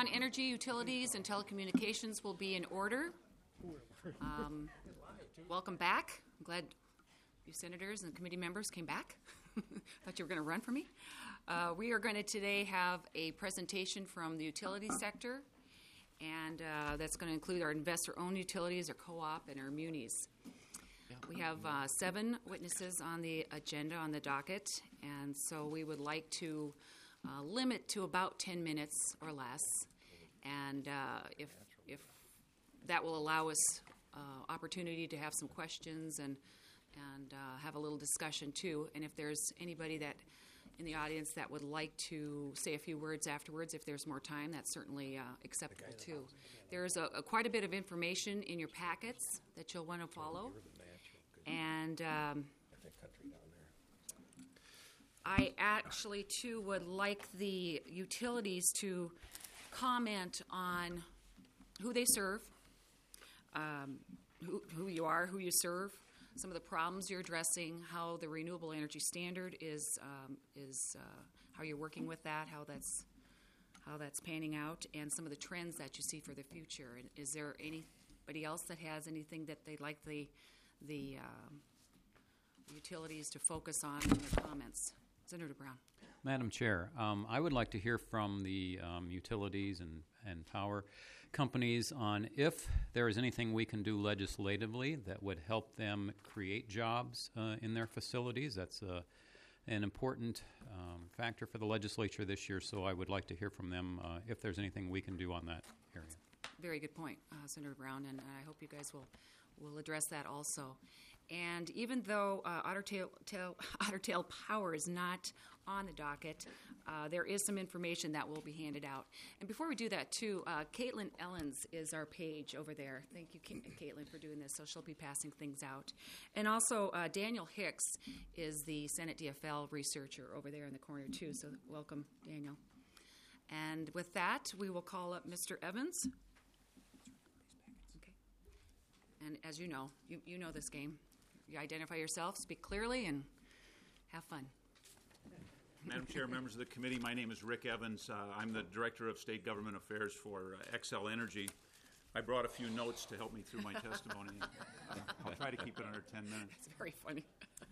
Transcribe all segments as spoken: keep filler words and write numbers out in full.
on energy, utilities, and telecommunications will be in order. Um, welcome back. I'm glad you senators and committee members came back. Thought you were going to run for me. Uh, we are going to today have a presentation from the utility sector, and uh, that's going to include our investor-owned utilities, our co-op, and our munis. We have uh, seven witnesses on the agenda on the docket, and so we would like to uh, limit to about ten minutes or less, and uh, if if that will allow us uh, opportunity to have some questions and and uh, have a little discussion too. And if there's anybody that in the audience that would like to say a few words afterwards, if there's more time, that's certainly uh, acceptable too. There's a, a quite a bit of information in your packets that you'll want to follow. And um, I actually, too, would like the utilities to comment on who they serve, um, who, who you are, who you serve, some of the problems you're addressing, how the renewable energy standard is, um, is uh, how you're working with that, how that's how that's panning out, and some of the trends that you see for the future. And is there anybody else that has anything that they'd like the the um, utilities to focus on in their comments? Senator Brown. Madam Chair, um, I would like to hear from the um, utilities and, and power companies on if there is anything we can do legislatively that would help them create jobs uh, in their facilities. That's uh, an important um, factor for the legislature this year, so I would like to hear from them uh, if there's anything we can do on that area. Very good point, uh, Senator Brown, and I hope you guys will will address that also. And even though uh, Otter Tail, Tail, Otter Tail Power is not on the docket, uh, there is some information that will be handed out. And before we do that, too, uh, Caitlin Ellens is our page over there. Thank you, Caitlin, for doing this. So she'll be passing things out. And also, uh, Daniel Hicks is the Senate D F L researcher over there in the corner, too. So welcome, Daniel. And with that, we will call up Mister Evans. And as you know, you, you know this game. You identify yourself, speak clearly, and have fun. Madam Chair, members of the committee, my name is Rick Evans. Uh, I'm the Director of State Government Affairs for uh, Xcel Energy. I brought a few notes to help me through my testimony. I'll try to keep it under ten minutes. It's very funny.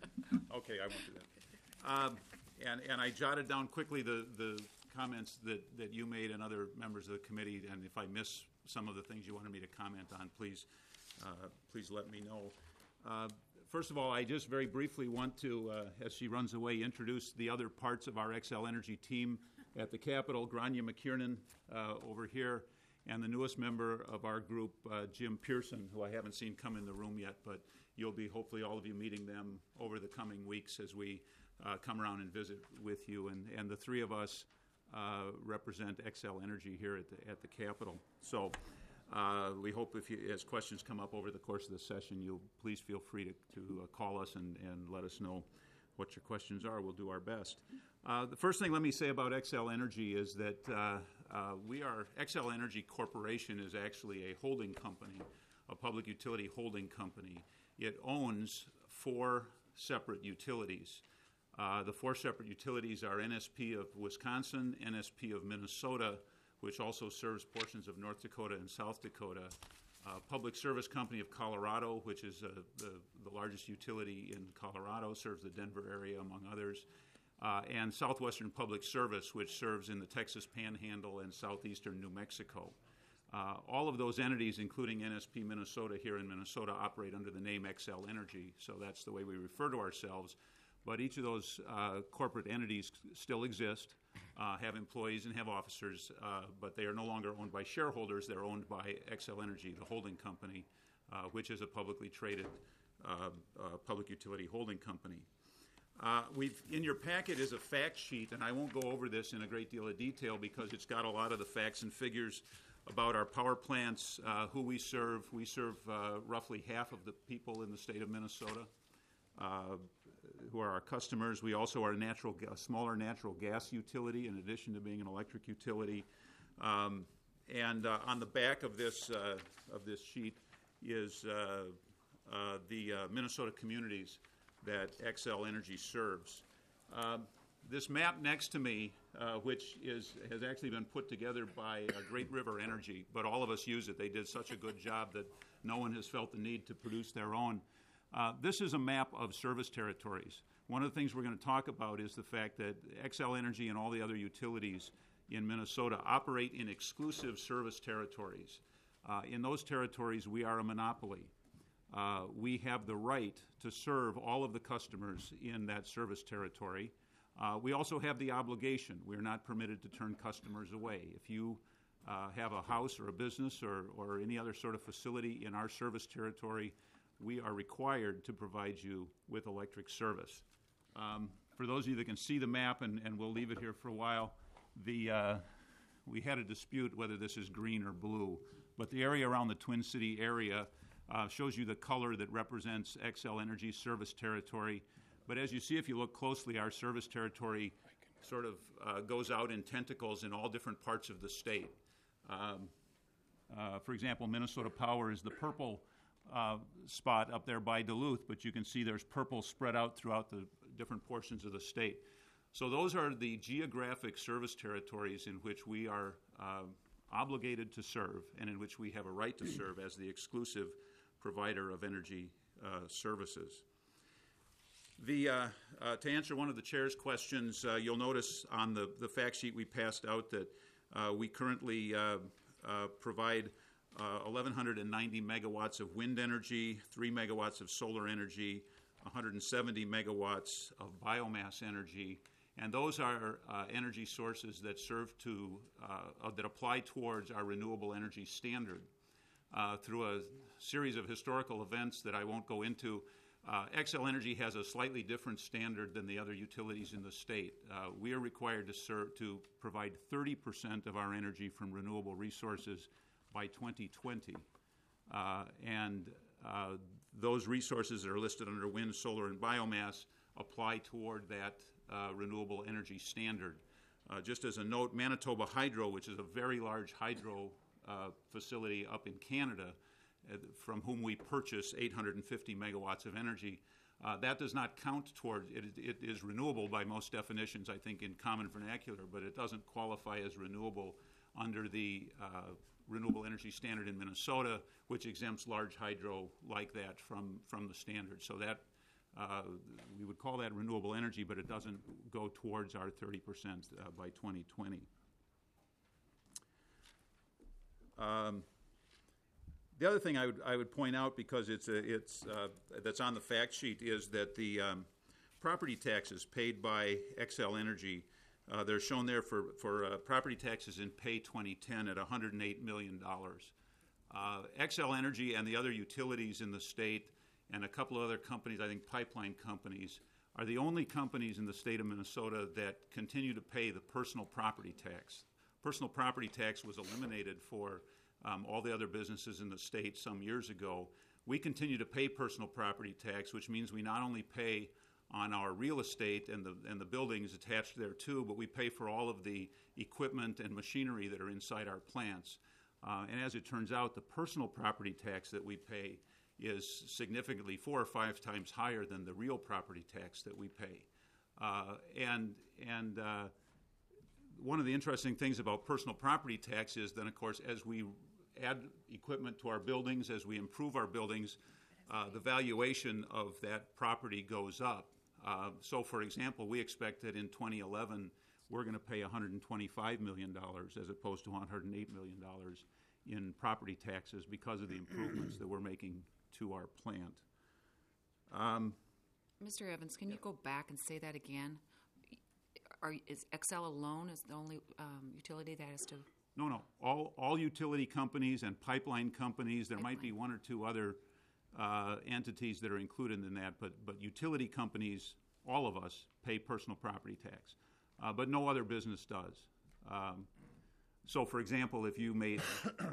Okay, I won't do that. Um, and, and I jotted down quickly the, the comments that, that you made and other members of the committee, and if I miss some of the things you wanted me to comment on, please Uh, please let me know. Uh, first of all, I just very briefly want to, uh, as she runs away, introduce the other parts of our Xcel Energy team at the Capitol. Grania McKiernan uh, over here, and the newest member of our group, uh, Jim Pearson, who I haven't seen come in the room yet, but you'll be, hopefully, all of you meeting them over the coming weeks as we uh, come around and visit with you. And, and the three of us uh, represent Xcel Energy here at the, at the Capitol. So Uh, we hope if you, as questions come up over the course of the session, you'll please feel free to, to uh, call us and, and let us know what your questions are. We'll do our best. Uh, the first thing let me say about Xcel Energy is that uh, uh, we are, Xcel Energy Corporation is actually a holding company, a public utility holding company. It owns four separate utilities. Uh, the four separate utilities are N S P of Wisconsin, N S P of Minnesota, which also serves portions of North Dakota and South Dakota, uh, Public Service Company of Colorado, which is uh, the, the largest utility in Colorado, serves the Denver area, among others, uh, and Southwestern Public Service, which serves in the Texas Panhandle and southeastern New Mexico. Uh, all of those entities, including N S P Minnesota here in Minnesota, operate under the name Xcel Energy, so that's the way we refer to ourselves. But each of those uh, corporate entities still exist, uh, have employees and have officers, uh, but they are no longer owned by shareholders. They're owned by Xcel Energy, the holding company, uh, which is a publicly traded uh, uh, public utility holding company. Uh, we've, in your packet is a fact sheet, and I won't go over this in a great deal of detail because it's got a lot of the facts and figures about our power plants, uh, who we serve. We serve uh, roughly half of the people in the state of Minnesota. Uh, who are our customers. We also are a natural, a smaller natural gas utility in addition to being an electric utility. Um, and uh, on the back of this uh, of this sheet is uh, uh, the uh, Minnesota communities that Xcel Energy serves. Um, this map next to me, uh, which is has actually been put together by uh, Great River Energy, but all of us use it. They did such a good job that no one has felt the need to produce their own. Uh, this is a map of service territories. One of the things we're going to talk about is the fact that Xcel Energy and all the other utilities in Minnesota operate in exclusive service territories. Uh, in those territories, we are a monopoly. Uh, we have the right to serve all of the customers in that service territory. Uh, we also have the obligation. We're not permitted to turn customers away. If you uh, have a house or a business or, or any other sort of facility in our service territory, we are required to provide you with electric service. Um, for those of you that can see the map, and, and we'll leave it here for a while, the uh, we had a dispute whether this is green or blue, but the area around the Twin City area uh, shows you the color that represents Xcel Energy's service territory. But as you see, if you look closely, our service territory sort of uh, goes out in tentacles in all different parts of the state. Um, uh, for example, Minnesota Power is the purple uh, spot up there by Duluth, but you can see there's purple spread out throughout the different portions of the state. So those are the geographic service territories in which we are uh, obligated to serve and in which we have a right to serve as the exclusive provider of energy uh, services. The, uh, uh, to answer one of the chair's questions, uh, you'll notice on the, the fact sheet we passed out that uh, we currently uh, uh, provide uh, eleven ninety megawatts of wind energy, three megawatts of solar energy, one hundred seventy megawatts of biomass energy, and those are uh, energy sources that serve to, uh, uh, that apply towards our renewable energy standard. Uh, through a series of historical events that I won't go into, Uh, Xcel Energy has a slightly different standard than the other utilities in the state. Uh, we are required to, serve, to provide thirty percent of our energy from renewable resources by twenty twenty. Uh, and uh, those resources that are listed under wind, solar, and biomass apply toward that uh, renewable energy standard. Uh, just as a note, Manitoba Hydro, which is a very large hydro uh, facility up in Canada, from whom we purchase eight hundred fifty megawatts of energy. Uh, that does not count toward, it, it is renewable by most definitions, I think, in common vernacular, but it doesn't qualify as renewable under the uh, renewable energy standard in Minnesota, which exempts large hydro like that from, from the standard. So that, uh, we would call that renewable energy, but it doesn't go towards our thirty percent uh, by twenty twenty. Um, The other thing I would I would point out, because it's a, it's uh, that's on the fact sheet, is that the um, property taxes paid by Xcel Energy, uh, they're shown there for for uh, property taxes in pay twenty ten at one hundred eight million dollars. Uh, Xcel Energy and the other utilities in the state and a couple of other companies, I think pipeline companies, are the only companies in the state of Minnesota that continue to pay the personal property tax. Personal property tax was eliminated for Um, all the other businesses in the state some years ago. We continue to pay personal property tax, which means we not only pay on our real estate and the and the buildings attached there too, but we pay for all of the equipment and machinery that are inside our plants. Uh, and as it turns out, the personal property tax that we pay is significantly four or five times higher than the real property tax that we pay. Uh, and and uh, one of the interesting things about personal property tax is then, of course, as we add equipment to our buildings, as we improve our buildings, uh, the valuation of that property goes up. Uh, so, for example, we expect that in twenty eleven, we're going to pay one hundred twenty-five million dollars as opposed to one hundred eight million dollars in property taxes because of the improvements that we're making to our plant. Um, Mister Evans, can you go back and say that again? Are, is Xcel alone is the only um, utility that has to? No, no. All all utility companies and pipeline companies. There Pipeline. might be one or two other uh, entities that are included in that, but but utility companies, all of us pay personal property tax, uh, but no other business does. Um, so, for example, if you made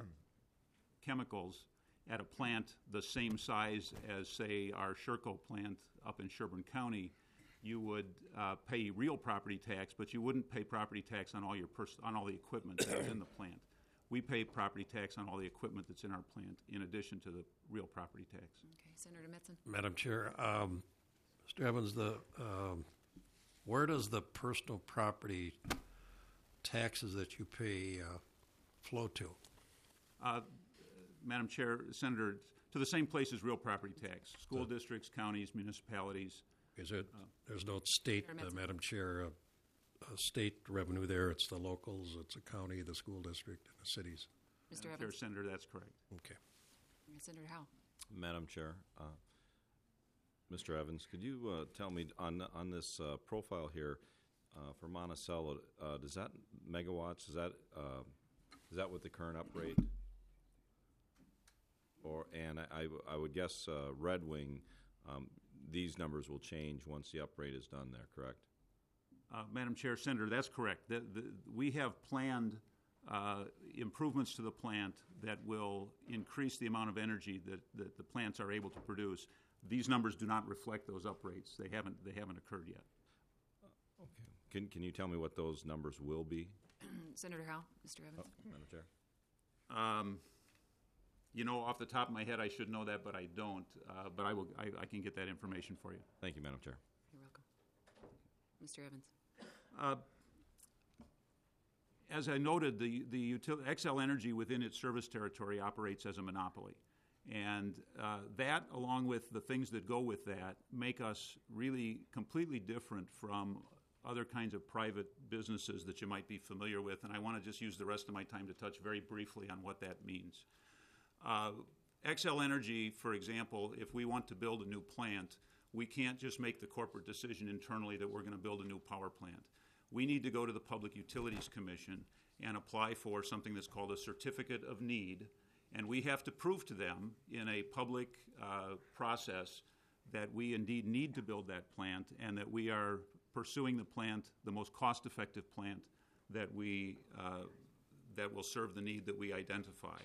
chemicals at a plant the same size as, say, our Sherco plant up in Sherburne County, you would uh, pay real property tax, but you wouldn't pay property tax on all your pers- on all the equipment that's in the plant. We pay property tax on all the equipment that's in our plant, in addition to the real property tax. Okay, Senator Metzen. Madam Chair, um, Mister Evans, the um, where does the personal property taxes that you pay uh, flow to? Uh, Madam Chair, Senator, to the same place as real property tax, school So- districts, counties, municipalities. Is it, there's no state, Chair uh, Metzger. Madam Chair, uh, uh, state revenue there, it's the locals, it's the county, the school district, and the cities. Mister Madam Chair, Evans? Senator, that's correct. Okay. Senator Howe? Madam Chair, uh, Mister Evans, could you uh, tell me on on this uh, profile here uh, for Monticello, uh, does that megawatts? Is that uh, is that with the current uprate? Or and I, I, I would guess uh, Red Wing, um, these numbers will change once the uprate is done there. Correct? Uh, Madam Chair, Senator, that's correct. The, the, we have planned uh, improvements to the plant that will increase the amount of energy that, that the plants are able to produce. These numbers do not reflect those uprates. They haven't, they haven't occurred yet. Okay. Can Can you tell me what those numbers will be, Senator Howe? Mister Evans? oh, Madam Chair? Um, you know, off the top of my head, I should know that, but I don't. Uh, but I will. I, I can get that information for you. Thank you, Madam Chair. You're welcome. Mister Evans? Uh, as I noted, the the util- Xcel Energy within its service territory operates as a monopoly, and uh, that, along with the things that go with that, make us really completely different from other kinds of private businesses that you might be familiar with. And I want to just use the rest of my time to touch very briefly on what that means. Uh, Xcel Energy, for example, if we want to build a new plant, we can't just make the corporate decision internally that we're going to build a new power plant. We need to go to the Public Utilities Commission and apply for something that's called a Certificate of Need, and we have to prove to them in a public uh, process that we indeed need to build that plant and that we are pursuing the plant, the most cost-effective plant that we uh, that will serve the need that we identify.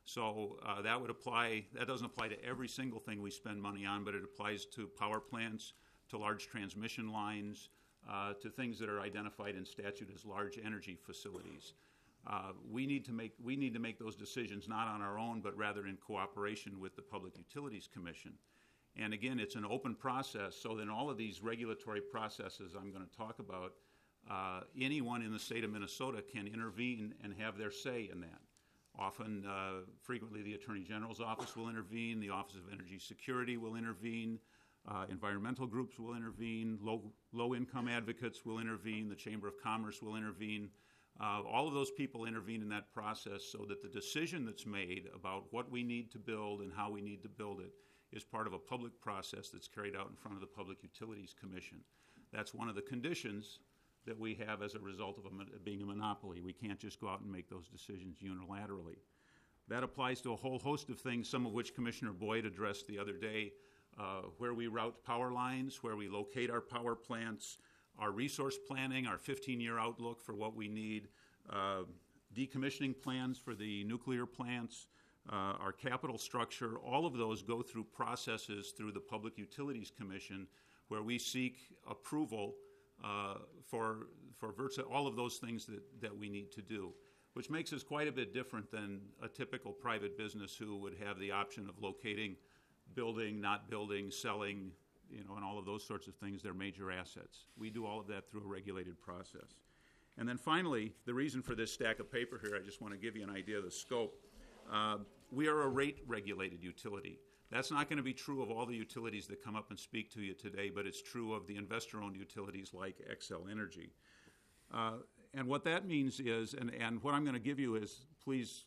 So uh, that would apply. That doesn't apply to every single thing we spend money on, but it applies to power plants, to large transmission lines, uh, to things that are identified in statute as large energy facilities. Uh, we need to make we need to make those decisions not on our own, but rather in cooperation with the Public Utilities Commission. And again, it's an open process. So then, all of these regulatory processes I'm going to talk about, uh, anyone in the state of Minnesota can intervene and have their say in that. Often, uh, frequently, the Attorney General's office will intervene, the Office of Energy Security will intervene, uh, environmental groups will intervene, low, low-income advocates will intervene, the Chamber of Commerce will intervene. Uh, all of those people intervene in that process so that the decision that's made about what we need to build and how we need to build it is part of a public process that's carried out in front of the Public Utilities Commission. That's one of the conditions that we have as a result of a, being a monopoly. We can't just go out and make those decisions unilaterally. That applies to a whole host of things, some of which Commissioner Boyd addressed the other day, uh, where we route power lines, where we locate our power plants, our resource planning, our fifteen-year outlook for what we need, uh, decommissioning plans for the nuclear plants, uh, our capital structure. All of those go through processes through the Public Utilities Commission where we seek approval uh, for for virtually all of those things that, that we need to do, which makes us quite a bit different than a typical private business who would have the option of locating, building, not building, selling, you know, and all of those sorts of things, their major assets. We do all of that through a regulated process. And then finally, the reason for this stack of paper here, I just want to give you an idea of the scope. Uh, we are a rate-regulated utility. That's not going to be true of all the utilities that come up and speak to you today, but it's true of the investor-owned utilities like Xcel Energy. Uh, and what that means is, and, and what I'm going to give you is, please,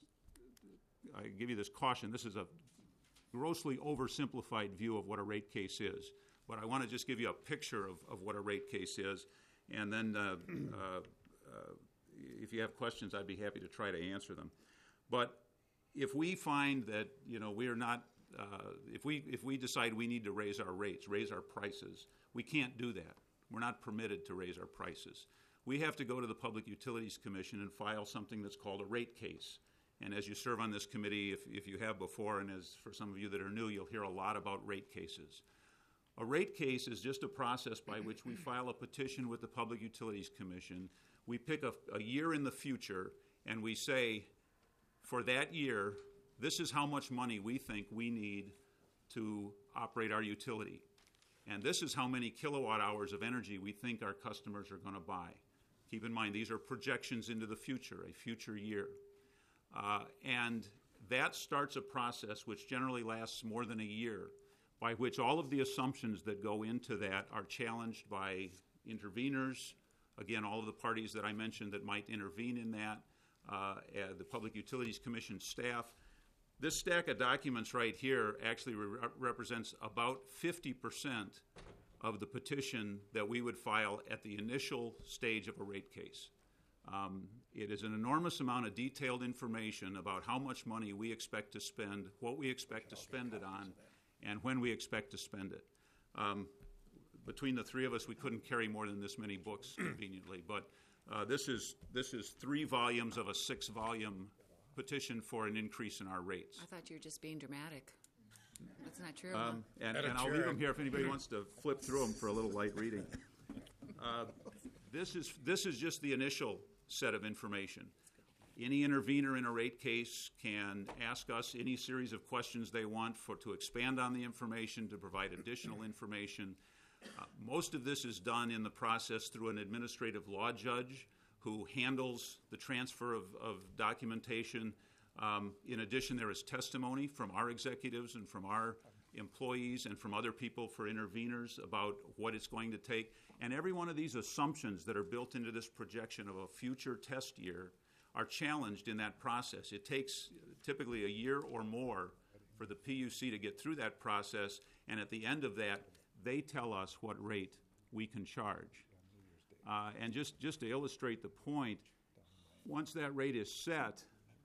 I give you this caution, this is a grossly oversimplified view of what a rate case is. But I want to just give you a picture of, of what a rate case is. And then uh, uh, uh, if you have questions, I'd be happy to try to answer them. But if we find that, you know, we are not, uh, if we if we decide we need to raise our rates, raise our prices, we can't do that. We're not permitted to raise our prices. We have to go to the Public Utilities Commission and file something that's called a rate case. And as you serve on this committee, if, if you have before, and as for some of you that are new, you'll hear a lot about rate cases. A rate case is just a process by which we file a petition with the Public Utilities Commission. We pick a, a year in the future, and we say, for that year, this is how much money we think we need to operate our utility. And this is how many kilowatt hours of energy we think our customers are going to buy. Keep in mind, these are projections into the future, a future year. Uh, and that starts a process which generally lasts more than a year, by which all of the assumptions that go into that are challenged by interveners, again, all of the parties that I mentioned that might intervene in that, uh, the Public Utilities Commission staff. This stack of documents right here actually re- represents about fifty percent of the petition that we would file at the initial stage of a rate case. Um, it is an enormous amount of detailed information about how much money we expect to spend, what we expect to spend it on, and when we expect to spend it. Um, between the three of us, we couldn't carry more than this many books conveniently, but uh, this is this is three volumes of a six-volume petition for an increase in our rates. I thought you were just being dramatic. That's not true. Um, and, Madam and I'll Chair, leave them here if anybody wants to flip through them for a little light reading. Uh, this is this is just the initial set of information. Any intervener in a rate case can ask us any series of questions they want for to expand on the information, to provide additional information. Uh, most of this is done in the process through an administrative law judge who handles the transfer of, of documentation. Um, in addition, there is testimony from our executives and from our employees and from other people for interveners about what it's going to take. And every one of these assumptions that are built into this projection of a future test year are challenged in that process. It takes typically a year or more for the P U C to get through that process, and at the end of that, they tell us what rate we can charge. Uh, and just, just to illustrate the point, once that rate is set,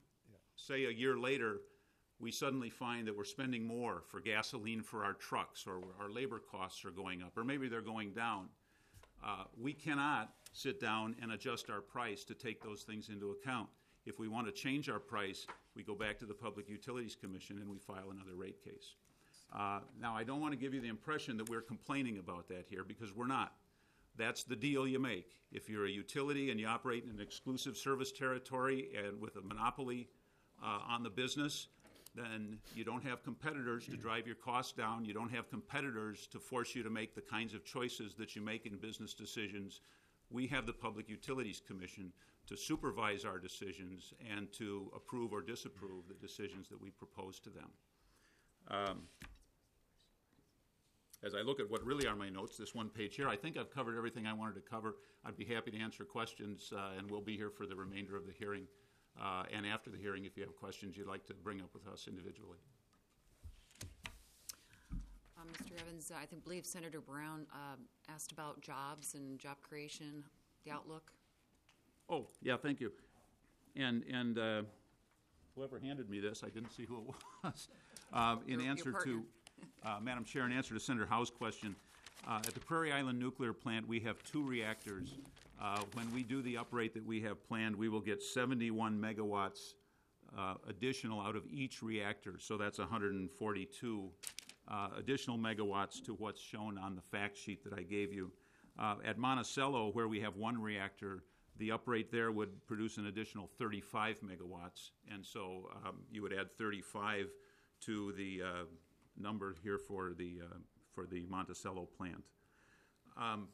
say a year later, we suddenly find that we're spending more for gasoline for our trucks, or our labor costs are going up, or maybe they're going down. Uh, we cannot sit down and adjust our price to take those things into account. If we want to change our price, we go back to the Public Utilities Commission and we file another rate case. Uh, now, I don't want to give you the impression that we're complaining about that here, because we're not. That's the deal you make. If you're a utility and you operate in an exclusive service territory and with a monopoly uh, on the business, then you don't have competitors to drive your costs down. You don't have competitors to force you to make the kinds of choices that you make in business decisions. We have the Public Utilities Commission to supervise our decisions and to approve or disapprove the decisions that we propose to them. Um, as I look at what really are my notes, this one page here, I think I've covered everything I wanted to cover. I'd be happy to answer questions, uh, and we'll be here for the remainder of the hearing. Uh, and after the hearing, if you have questions you'd like to bring up with us individually. Um, Mister Evans, I think, believe Senator Brown uh, asked about jobs and job creation, the outlook. Oh, yeah, thank you. And and uh, whoever handed me this, I didn't see who it was. Uh, in Your- your answer partner. to, uh, Madam Chair, in answer to Senator Howe's question, uh, at the Prairie Island Nuclear Plant, we have two reactors. Uh, when we do the uprate that we have planned, we will get seventy-one megawatts uh, additional out of each reactor. So that's one hundred forty-two uh, additional megawatts to what's shown on the fact sheet that I gave you. Uh, at Monticello, where we have one reactor, the uprate there would produce an additional thirty-five megawatts. And so um, you would add thirty-five to the uh, number here for the, uh, for the Monticello plant. Um,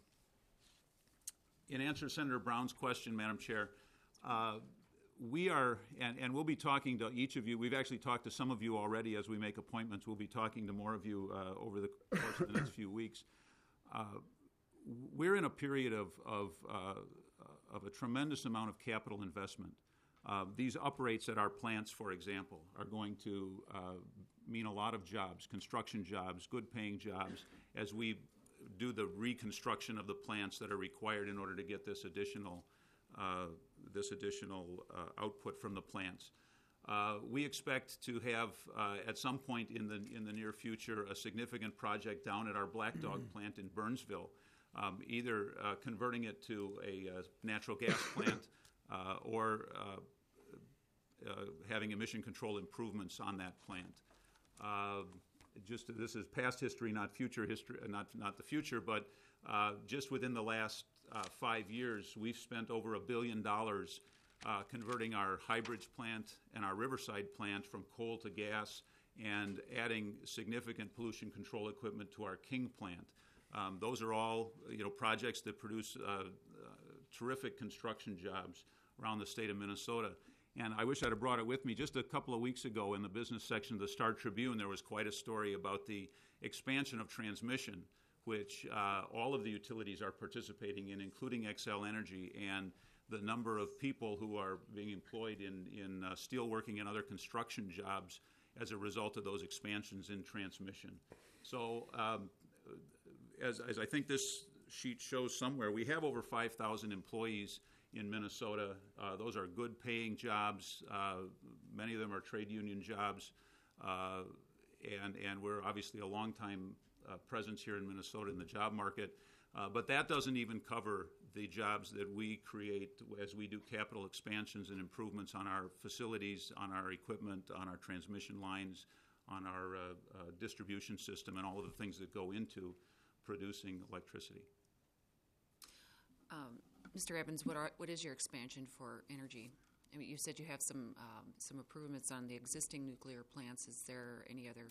In answer to Senator Brown's question, Madam Chair, uh, we are, and, and we'll be talking to each of you. We've actually talked to some of you already as we make appointments. We'll be talking to more of you uh, over the course of the next few weeks. Uh, we're in a period of, of, uh, of a tremendous amount of capital investment. Uh, these uprates at our plants, for example, are going to uh, mean a lot of jobs, construction jobs, good-paying jobs, as we do the reconstruction of the plants that are required in order to get this additional uh, this additional uh, output from the plants. Uh, we expect to have uh, at some point in the in the near future a significant project down at our Black Dog plant in Burnsville, um, either uh, converting it to a uh, natural gas plant uh, or uh, uh, having emission control improvements on that plant. Uh, Just this is past history, not future history, not not the future. But uh, just within the last uh, five years, we've spent over a billion dollars uh, converting our Highbridge plant and our Riverside plant from coal to gas, and adding significant pollution control equipment to our King plant. Um, those are all, you know, projects that produce uh, uh, terrific construction jobs around the state of Minnesota. And I wish I'd have brought it with me. Just a couple of weeks ago in the business section of the Star Tribune, there was quite a story about the expansion of transmission, which uh, all of the utilities are participating in, including Xcel Energy, and the number of people who are being employed in, in uh, steelworking and other construction jobs as a result of those expansions in transmission. So um, as, as I think this sheet shows somewhere, we have over five thousand employees in Minnesota. Uh, those are good paying jobs. Uh, many of them are trade union jobs. Uh, and, and we're obviously a long-time uh, presence here in Minnesota in the job market. Uh, but that doesn't even cover the jobs that we create as we do capital expansions and improvements on our facilities, on our equipment, on our transmission lines, on our uh, uh, distribution system, and all of the things that go into producing electricity. Um, Mister Evans, what are what is your expansion for energy? I mean, you said you have some um, some improvements on the existing nuclear plants. Is there any other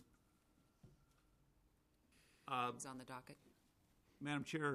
Uh, things on the docket? Madam Chair,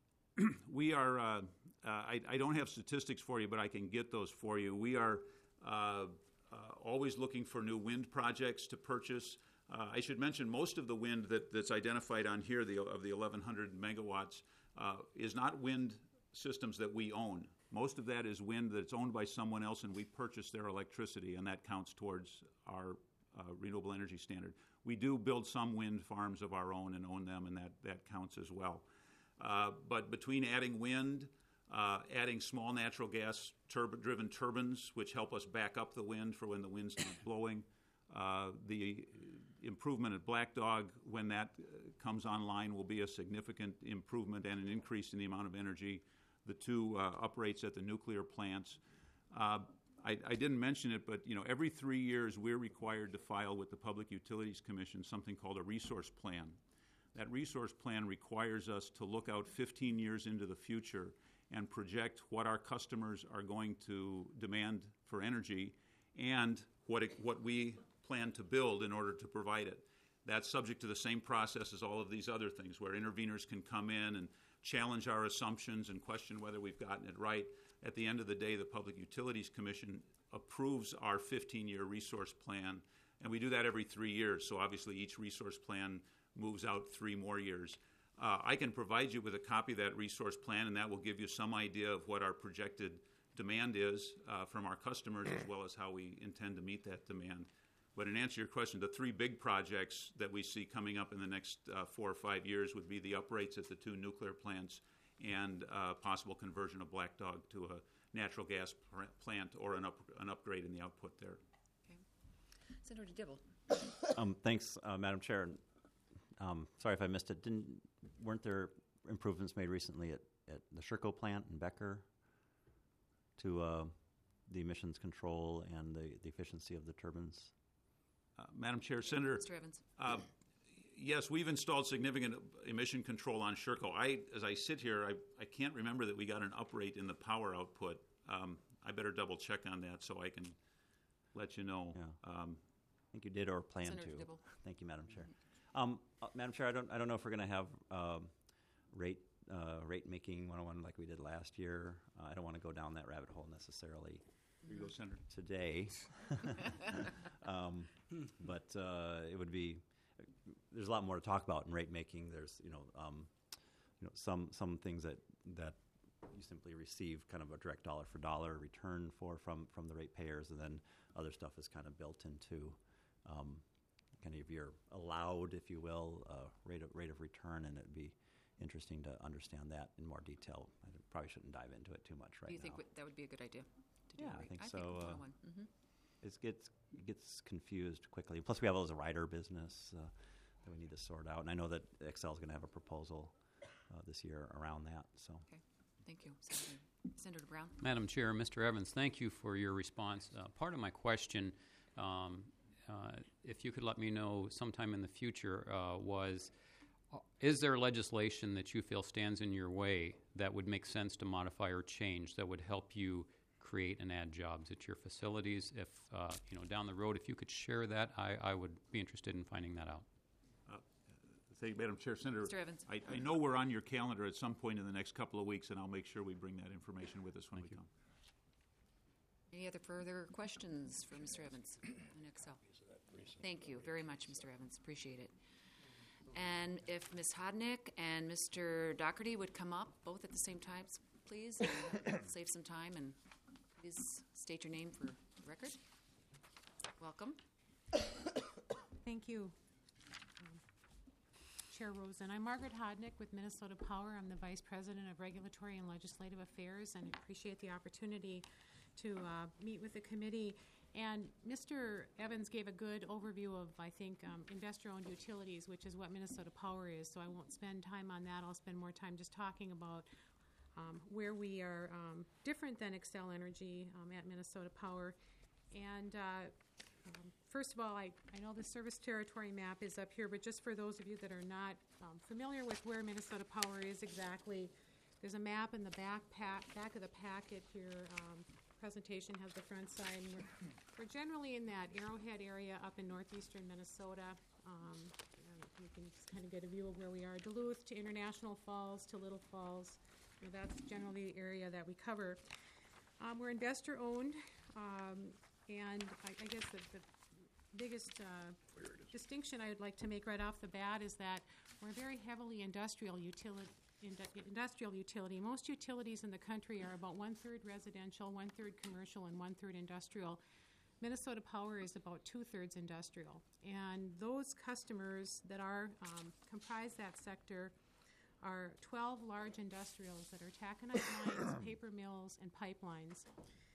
we are, uh, uh, I, I don't have statistics for you, but I can get those for you. We are uh, uh, always looking for new wind projects to purchase. Uh, I should mention most of the wind that, that's identified on here, the, of the eleven hundred megawatts, uh, is not wind systems that we own. Most of that is wind that's owned by someone else, and we purchase their electricity, and that counts towards our uh, renewable energy standard. We do build some wind farms of our own and own them, and that, that counts as well. Uh, but between adding wind, uh, adding small natural gas turb- driven turbines, which help us back up the wind for when the wind's not blowing, uh, the improvement at Black Dog, when that uh, comes online, will be a significant improvement and an increase in the amount of energy. The two uh, uprates at the nuclear plants. Uh, I, I didn't mention it, but you know, every three years we're required to file with the Public Utilities Commission something called a resource plan. That resource plan requires us to look out fifteen years into the future and project what our customers are going to demand for energy and what it, what we plan to build in order to provide it. That's subject to the same process as all of these other things, where interveners can come in and challenge our assumptions and question whether we've gotten it right. At the end of the day, the Public Utilities Commission approves our fifteen-year resource plan, and we do that every three years. So obviously each resource plan moves out three more years. Uh, I can provide you with a copy of that resource plan, and that will give you some idea of what our projected demand is uh, from our customers, as well as how we intend to meet that demand. But in answer to your question, the three big projects that we see coming up in the next uh, four or five years would be the uprates at the two nuclear plants and uh, possible conversion of Black Dog to a natural gas pr- plant or an, up, an upgrade in the output there. Okay. Senator Dibble. Um, thanks, uh, Madam Chair. Um, sorry if I missed it. Didn't weren't there improvements made recently at, at the Sherco plant in Becker to uh, the emissions control and the, the efficiency of the turbines? Uh, Madam Chair, Senator, Mister Evans. uh, yes, we've installed significant emission control on Sherco. I, as I sit here, I, I can't remember that we got an uprate in the power output. Um, I better double check on that so I can let you know. Yeah. Um, I think you did or plan Senator to. Dibble. Thank you, Madam Chair. Um, uh, Madam Chair, I don't I don't know if we're going to have um, rate uh, rate making one oh one like we did last year. Uh, I don't want to go down that rabbit hole necessarily. here you go, Senator. Today. um, but uh, it would be, there's a lot more to talk about in rate making. There's, you know, um, you know, some some things that, that you simply receive kind of a direct dollar for dollar return for from, from the ratepayers, and then other stuff is kind of built into um, kind of your allowed, if you will, uh, rate of rate of return, and it'd be interesting to understand that in more detail. I probably shouldn't dive into it too much right Do you now. think w- that would be a good idea? To do Yeah, a I rate- think I so, Think uh, one oh one. Mhm. It gets it gets confused quickly. Plus, we have all this rider business uh, that we need to sort out. And I know that Xcel is going to have a proposal uh, this year around that. So, Okay. Thank you, Senator. Senator Brown. Madam Chair, Mister Evans, thank you for your response. Uh, part of my question, um, uh, if you could let me know sometime in the future, uh, was uh, is there legislation that you feel stands in your way that would make sense to modify or change that would help you create and add jobs at your facilities? If, uh, you know, down the road, if you could share that, I, I would be interested in finding that out. Thank you, Madam Chair. Senator, Mister Evans. I, I know we're on your calendar at some point in the next couple of weeks, and I'll make sure we bring that information with us when we come. Any other further questions for Mister Evans on Excel? Thank you very much, Mister Evans. Appreciate it. And if Miz Hodnick and Mister Doherty would come up both at the same time, please, and save some time, and please state your name for the record. Welcome. Thank you, um, Chair Rosen. I'm Margaret Hodnick with Minnesota Power. I'm the Vice President of Regulatory and Legislative Affairs, and appreciate the opportunity to uh, meet with the committee. And Mister Evans gave a good overview of, I think, um, investor-owned utilities, which is what Minnesota Power is, so I won't spend time on that. I'll spend more time just talking about um, where we are um, different than Xcel Energy um, at Minnesota Power. And uh, um, first of all, I, I know the service territory map is up here, but just for those of you that are not um, familiar with where Minnesota Power is exactly, there's a map in the back, pack, back of the packet here. Um, presentation has the front side, and we're, we're generally in that Arrowhead area up in northeastern Minnesota. Um, you can just kind of get a view of where we are. Duluth to International Falls to Little Falls. You know, that's generally the area that we cover. Um, we're investor-owned, um, and I, I guess the, the biggest uh, distinction I would like to make right off the bat is that we're a very heavily industrial utility. Industrial utility. Most utilities in the country are about one-third residential, one-third commercial, and one-third industrial. Minnesota Power is about two-thirds industrial. And those customers that are um, comprise that sector are twelve large industrials that are taconite mines, paper mills, and pipelines.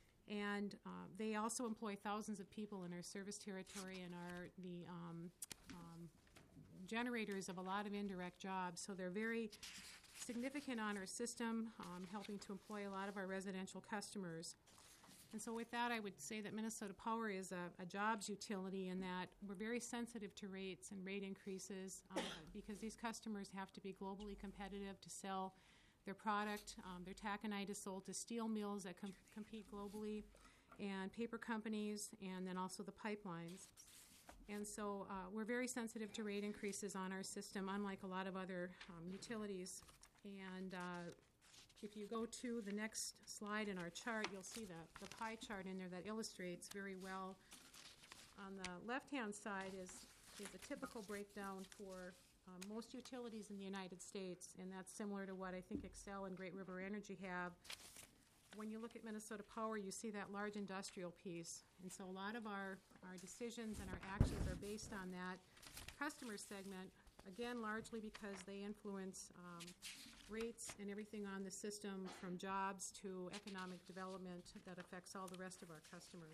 And uh, they also employ thousands of people in our service territory and are the um, um, generators of a lot of indirect jobs. So they're very significant on our system, um, helping to employ a lot of our residential customers. And so with that, I would say that Minnesota Power is a, a jobs utility in that we're very sensitive to rates and rate increases uh, because these customers have to be globally competitive to sell their product. Um, their taconite is sold to steel mills that com- compete globally, and paper companies, and then also the pipelines. And so uh, we're very sensitive to rate increases on our system, unlike a lot of other um, utilities. And uh, if you go to the next slide in our chart, you'll see the, the pie chart in there that illustrates very well. On the left-hand side is, is a typical breakdown for um, most utilities in the United States, and that's similar to what I think Xcel and Great River Energy have. When you look at Minnesota Power, you see that large industrial piece. And so a lot of our, our decisions and our actions are based on that customer segment, again, largely because they influence um, rates and everything on the system, from jobs to economic development that affects all the rest of our customers.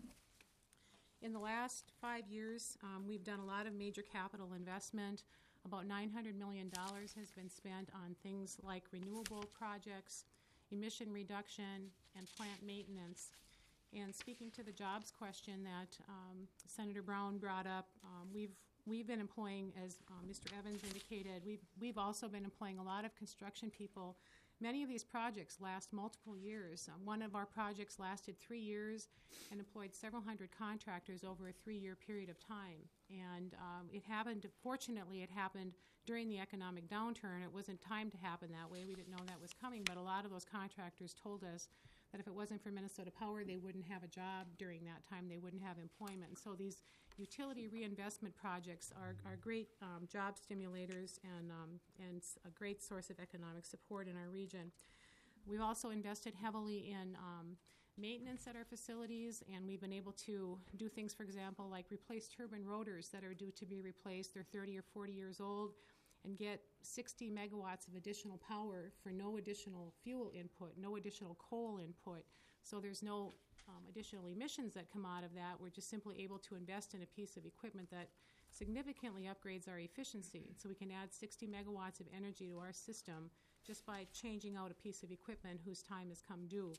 In the last five years, um, we've done a lot of major capital investment. About nine hundred million dollars has been spent on things like renewable projects, emission reduction, and plant maintenance. And speaking to the jobs question that um, Senator Brown brought up, um, we've we've been employing, as um, Mister Evans indicated, we've we've also been employing a lot of construction people. Many of these projects last multiple years. Um, one of our projects lasted three years and employed several hundred contractors over a three-year period of time. And um, it happened, fortunately, it happened during the economic downturn. It wasn't timed to happen that way. We didn't know that was coming, but a lot of those contractors told us that if it wasn't for Minnesota Power, they wouldn't have a job during that time. They wouldn't have employment. And so these utility reinvestment projects are, are great um, job stimulators and, um, and a great source of economic support in our region. We've also invested heavily in um, maintenance at our facilities, and we've been able to do things, for example, like replace turbine rotors that are due to be replaced. They're thirty or forty years old, and get sixty megawatts of additional power for no additional fuel input, no additional coal input. So there's no um, additional emissions that come out of that. We're just simply able to invest in a piece of equipment that significantly upgrades our efficiency. So we can add sixty megawatts of energy to our system just by changing out a piece of equipment whose time has come due.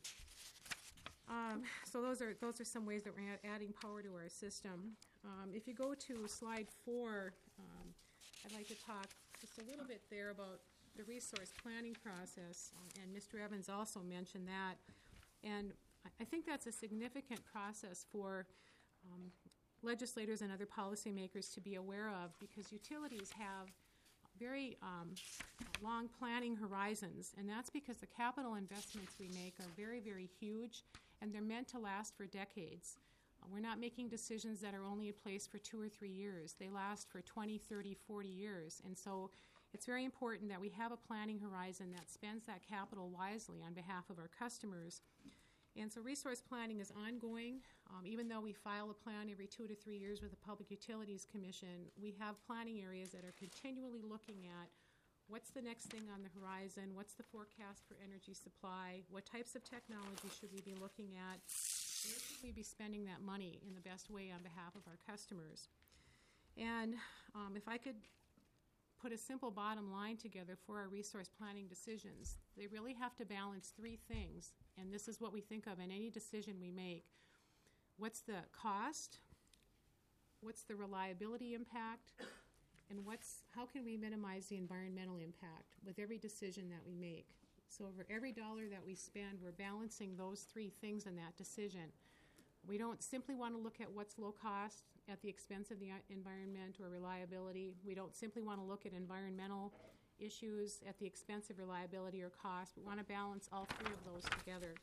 Um, so those are those are some ways that we're adding power to our system. Um, if you go to slide four, um, I'd like to talk just a little bit there about the resource planning process, uh, and Mister Evans also mentioned that. And I think that's a significant process for um, legislators and other policymakers to be aware of, because utilities have very um, long planning horizons, and that's because the capital investments we make are very, very huge, and they're meant to last for decades. Uh, we're not making decisions that are only in place for two or three years. They last for twenty, thirty, forty years, and so it's very important that we have a planning horizon that spends that capital wisely on behalf of our customers. And so resource planning is ongoing. Um, even though we file a plan every two to three years with the Public Utilities Commission, we have planning areas that are continually looking at what's the next thing on the horizon, what's the forecast for energy supply, what types of technology should we be looking at, where should we be spending that money in the best way on behalf of our customers. And um, if I could put a simple bottom line together for our resource planning decisions, they really have to balance three things, and this is what we think of in any decision we make. What's the cost? What's the reliability impact? And what's how can we minimize the environmental impact with every decision that we make? So over every dollar that we spend, we're balancing those three things in that decision. We don't simply want to look at what's low cost at the expense of the environment or reliability. We don't simply want to look at environmental issues at the expense of reliability or cost. We want to balance all three of those together.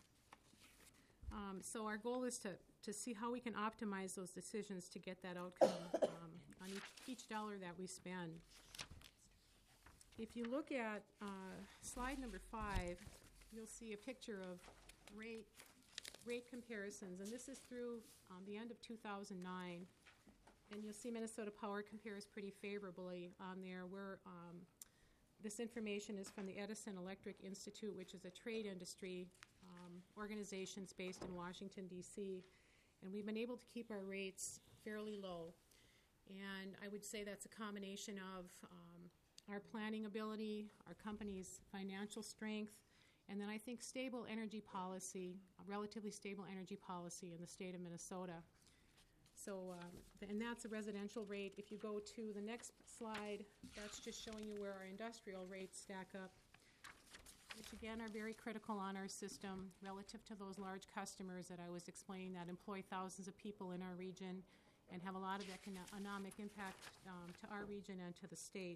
Um, so our goal is to, to see how we can optimize those decisions to get that outcome um, on each, each dollar that we spend. If you look at uh, slide number five, you'll see a picture of rate rate comparisons, and this is through um, the end of two thousand nine. And you'll see Minnesota Power compares pretty favorably on there. Where um, this information is from the Edison Electric Institute, which is a trade industry um, organization based in Washington, D C. And we've been able to keep our rates fairly low. And I would say that's a combination of um, our planning ability, our company's financial strength, and then I think stable energy policy, a relatively stable energy policy in the state of Minnesota. So, um, and that's a residential rate. If you go to the next slide, that's just showing you where our industrial rates stack up, which again are very critical on our system relative to those large customers that I was explaining that employ thousands of people in our region and have a lot of economic impact um, to our region and to the state.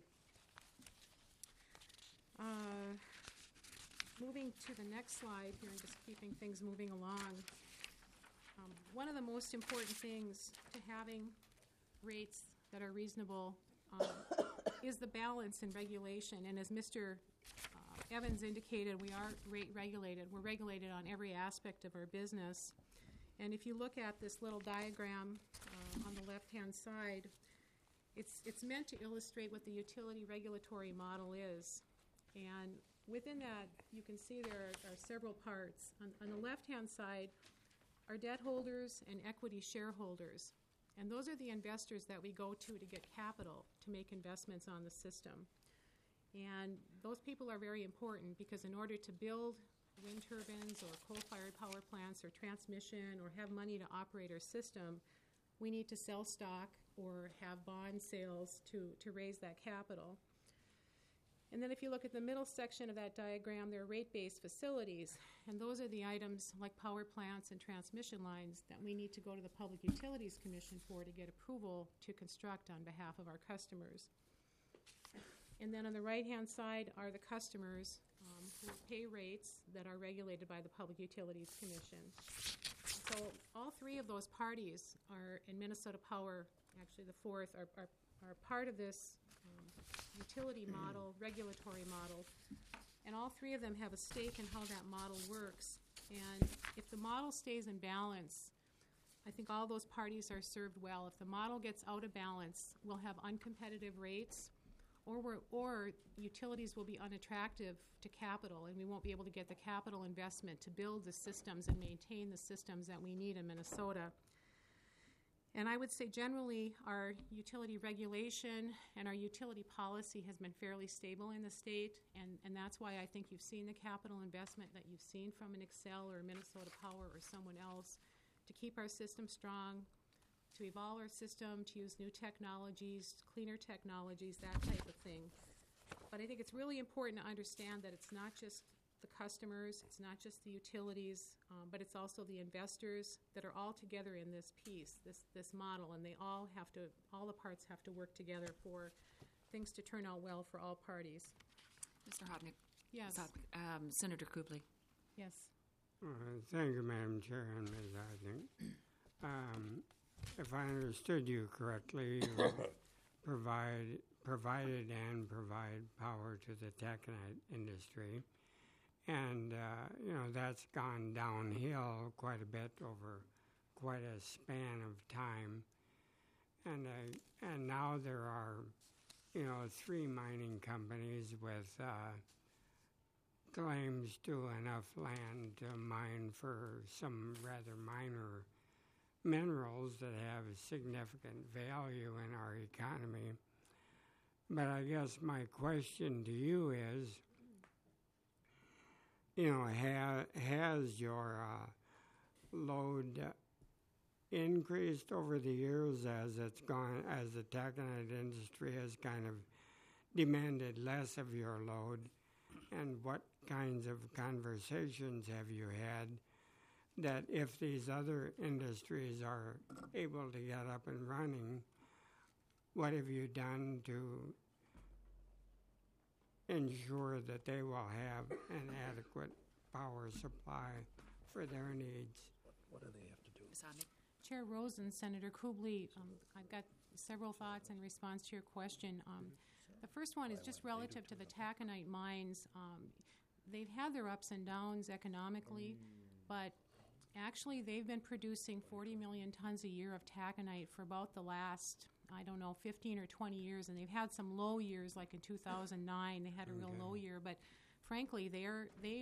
Uh, Moving to the next slide here and just keeping things moving along. Um, one of the most important things to having rates that are reasonable um, is the balance in regulation. And as Mister Uh, Evans indicated, we are rate regulated. We're regulated on every aspect of our business. And if you look at this little diagram uh, on the left-hand side, it's, it's meant to illustrate what the utility regulatory model is. And within that, you can see there are, are several parts. On, on the left-hand side are debt holders and equity shareholders. And those are the investors that we go to to get capital to make investments on the system. And those people are very important because in order to build wind turbines or coal-fired power plants or transmission or have money to operate our system, we need to sell stock or have bond sales to, to raise that capital. And then if you look at the middle section of that diagram, there are rate-based facilities, and those are the items like power plants and transmission lines that we need to go to the Public Utilities Commission for to get approval to construct on behalf of our customers. And then on the right-hand side are the customers um, who pay rates that are regulated by the Public Utilities Commission. So all three of those parties are in Minnesota Power, actually the fourth, are, are, are part of this um, utility model, regulatory model, and all three of them have a stake in how that model works. And if the model stays in balance, I think all those parties are served well. If the model gets out of balance, we'll have uncompetitive rates, or, we're, or utilities will be unattractive to capital, and we won't be able to get the capital investment to build the systems and maintain the systems that we need in Minnesota. And I would say generally our utility regulation and our utility policy has been fairly stable in the state, and, and that's why I think you've seen the capital investment that you've seen from an Xcel or Minnesota Power or someone else to keep our system strong, to evolve our system, to use new technologies, cleaner technologies, that type of thing. But I think it's really important to understand that it's not just the customers, it's not just the utilities, um, but it's also the investors that are all together in this piece, this this model, and they all have to, all the parts have to work together for things to turn out well for all parties. Mister Hodnick. Yes, Um, Senator Kubley. yes. Uh, Thank you, Madam Chair and Miz Hodnick. Um, If I understood you correctly, you provide, provided and provide power to the taconite industry. And, uh, you know, that's gone downhill quite a bit over quite a span of time. And, uh, and now there are, you know, three mining companies with uh, claims to enough land to mine for some rather minor minerals that have significant value in our economy. But I guess my question to you is, you know, ha- has your uh, load increased over the years as it's gone, as the taconite industry has kind of demanded less of your load? And what kinds of conversations have you had that if these other industries are able to get up and running, what have you done to ensure that they will have an adequate power supply for their needs? What do they have to do? Miz Hodnick. Chair Rosen, Senator Kubley, um, I've got several thoughts in response to your question. Um, the first one is just relative to the taconite mines. Um, they've had their ups and downs economically, but actually they've been producing forty million tons a year of taconite for about the last, I don't know, fifteen or twenty years, and they've had some low years, like in two thousand nine, they had a real low year, but frankly, they're, they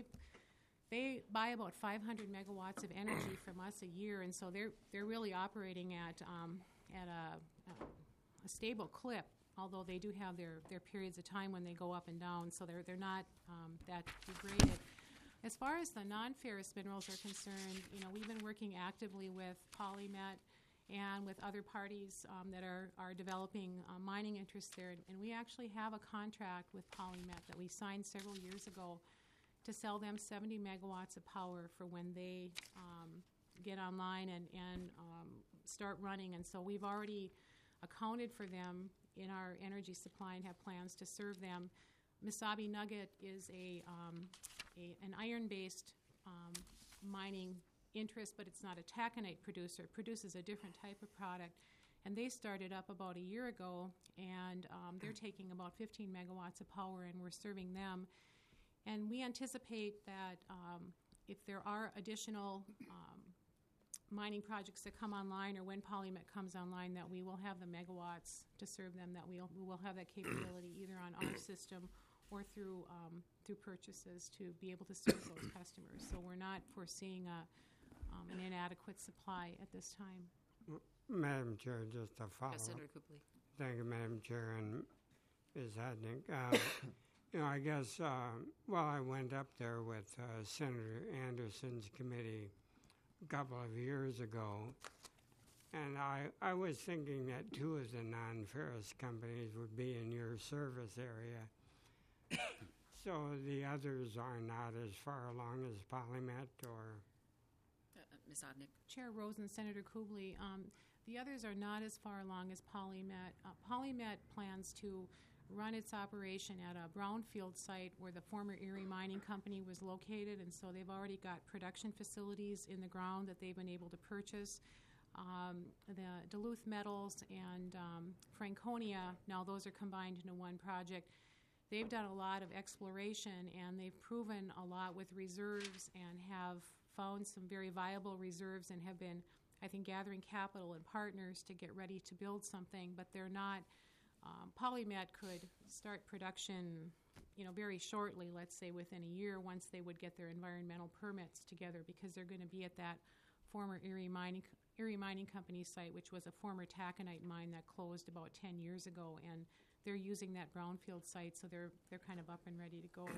they buy about five hundred megawatts of energy from us a year, and so they're they're really operating at um, at a, a stable clip. Although they do have their, their periods of time when they go up and down, so they're they're not um, that degraded. As far as the non-ferrous minerals are concerned, you know, we've been working actively with PolyMet and with other parties um, that are are developing uh, mining interests there, and we actually have a contract with PolyMet that we signed several years ago to sell them seventy megawatts of power for when they um, get online and, and um, start running. And so we've already accounted for them in our energy supply and have plans to serve them. Mesabi Nugget is a, um, a an iron-based um, mining interest, but it's not a taconite producer. It produces a different type of product. And they started up about a year ago, and um, they're taking about fifteen megawatts of power, and we're serving them. And we anticipate that um, if there are additional um, mining projects that come online, or when PolyMet comes online, that we will have the megawatts to serve them, that we'll, we will have that capability either on our system or through um, through purchases to be able to serve those customers. So we're not foreseeing a, um, an inadequate supply at this time. Madam Chair, just a follow-up. Yes, Senator Kubley. Thank you, Madam Chair, and Miz Hodnick. Uh, you know, I guess, uh, well, I went up there with uh, Senator Anderson's committee a couple of years ago, and I, I was thinking that two of the non-ferrous companies would be in your service area. So the others are not as far along as PolyMet, or? Uh, uh, Miz Hodnick. Chair Rosen, Senator Kubley, um, the others are not as far along as PolyMet. Uh, PolyMet plans to run its operation at a brownfield site where the former Erie Mining Company was located, and so they've already got production facilities in the ground that they've been able to purchase. Um, the Duluth Metals and um, Franconia, now those are combined into one project. They've done a lot of exploration, and they've proven a lot with reserves and have found some very viable reserves and have been, I think, gathering capital and partners to get ready to build something, but they're not. Um, PolyMet could start production, you know, very shortly, let's say within a year, once they would get their environmental permits together, because they're going to be at that former Erie Mining Erie Mining Company site, which was a former taconite mine that closed about ten years ago, and they're using that brownfield site, so they're they're kind of up and ready to go.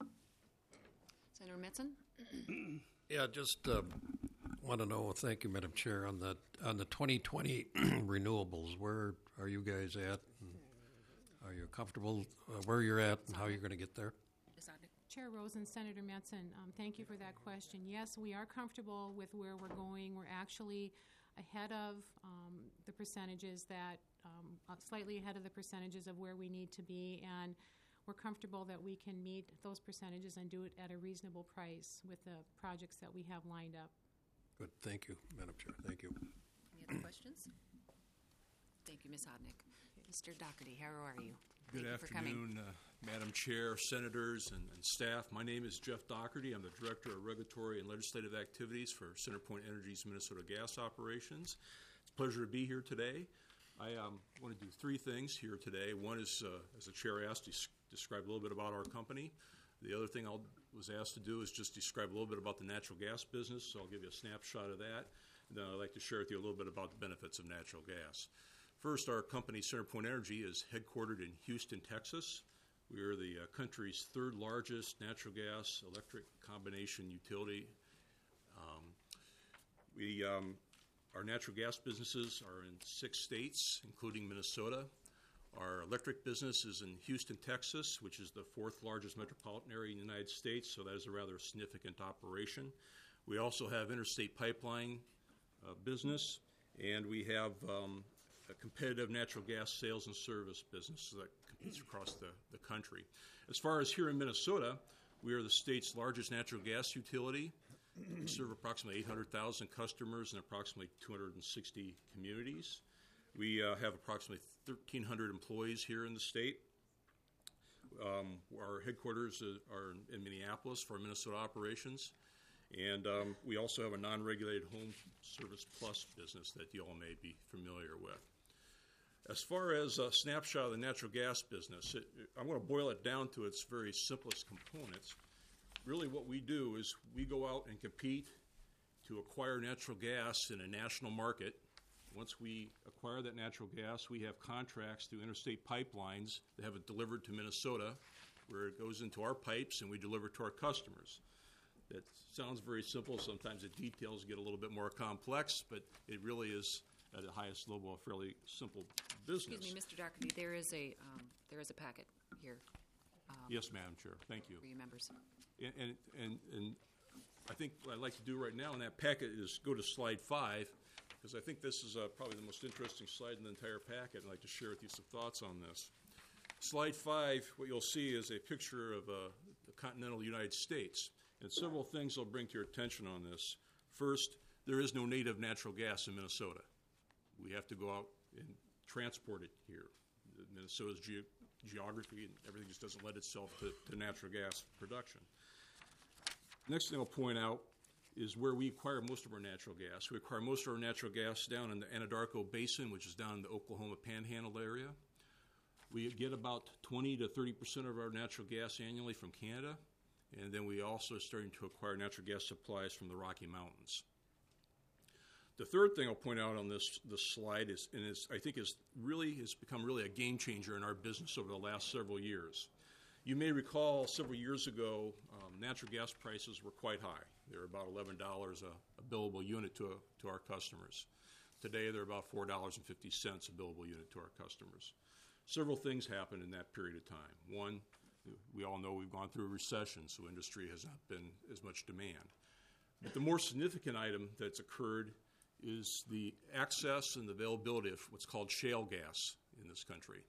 Senator Metzen. Yeah, just uh, want to know. Thank you, Madam Chair. On the on the twenty twenty renewables, where are you guys at? And are you comfortable uh, where you're at and how you're going to get there? Miz Hodnick. Chair Rosen, Senator Metzen, um, thank you for that question. Yes, we are comfortable with where we're going. We're actually ahead of um, the percentages that, um, uh, slightly ahead of the percentages of where we need to be, and we're comfortable that we can meet those percentages and do it at a reasonable price with the projects that we have lined up. Good, thank you, Madam Chair, thank you. Any other questions? Thank you, Miz Hodnick. Mister Doherty, how are you? Good Thank you for coming. afternoon, uh, Madam Chair, Senators, and, and staff. My name is Jeff Doherty. I'm the Director of Regulatory and Legislative Activities for CenterPoint Energy's Minnesota Gas Operations. It's a pleasure to be here today. I um, want to do three things here today. One is, uh, as the Chair asked, des- describe a little bit about our company. The other thing I was asked to do is just describe a little bit about the natural gas business, so I'll give you a snapshot of that. And then I'd like to share with you a little bit about the benefits of natural gas. First, our company, CenterPoint Energy, is headquartered in Houston, Texas. We are the uh, country's third largest natural gas electric combination utility. Um, we, um, our natural gas businesses are in six states, including Minnesota. Our electric business is in Houston, Texas, which is the fourth largest metropolitan area in the United States, so that is a rather significant operation. We also have interstate pipeline uh, business, and we have um, a competitive natural gas sales and service business that competes across the, the country. As far as here in Minnesota, we are the state's largest natural gas utility. We serve approximately eight hundred thousand customers in approximately two hundred sixty communities. We uh, have approximately thirteen hundred employees here in the state. Um, our headquarters are in Minneapolis for our Minnesota operations. And um, we also have a non-regulated home service plus business that you all may be familiar with. As far as a snapshot of the natural gas business, it, it, I'm going to boil it down to its very simplest components. Really what we do is we go out and compete to acquire natural gas in a national market. Once we acquire that natural gas, we have contracts through interstate pipelines that have it delivered to Minnesota, where it goes into our pipes and we deliver to our customers. That sounds very simple. Sometimes the details get a little bit more complex, but it really is, at the highest level, a fairly simple business. Excuse me, Mister Doherty, there is a, um, there is a packet here. Um, Yes, Madam Chair. Thank you. For you members. And, and, and, and I think what I'd like to do right now in that packet is go to slide five, because I think this is uh, probably the most interesting slide in the entire packet. I'd like to share with you some thoughts on this. Slide five, what you'll see is a picture of uh, the continental United States. And several things I'll bring to your attention on this. First, there is no native natural gas in Minnesota. We have to go out and transport it here. Minnesota's ge- geography and everything just doesn't lend itself to, to natural gas production. Next thing I'll point out is where we acquire most of our natural gas. We acquire most of our natural gas down in the Anadarko Basin, which is down in the Oklahoma Panhandle area. We get about twenty to thirty percent of our natural gas annually from Canada, and then we also are starting to acquire natural gas supplies from the Rocky Mountains. The third thing I'll point out on this, this slide is, and is, I think is really has become really a game changer in our business over the last several years. You may recall several years ago, um, natural gas prices were quite high. They were about eleven dollars a, a billable unit to, a, to our customers. Today, they're about four dollars and fifty cents a billable unit to our customers. Several things happened in that period of time. One, we all know we've gone through a recession, so industry has not been as much demand. But the more significant item that's occurred is the access and the availability of what's called shale gas in this country.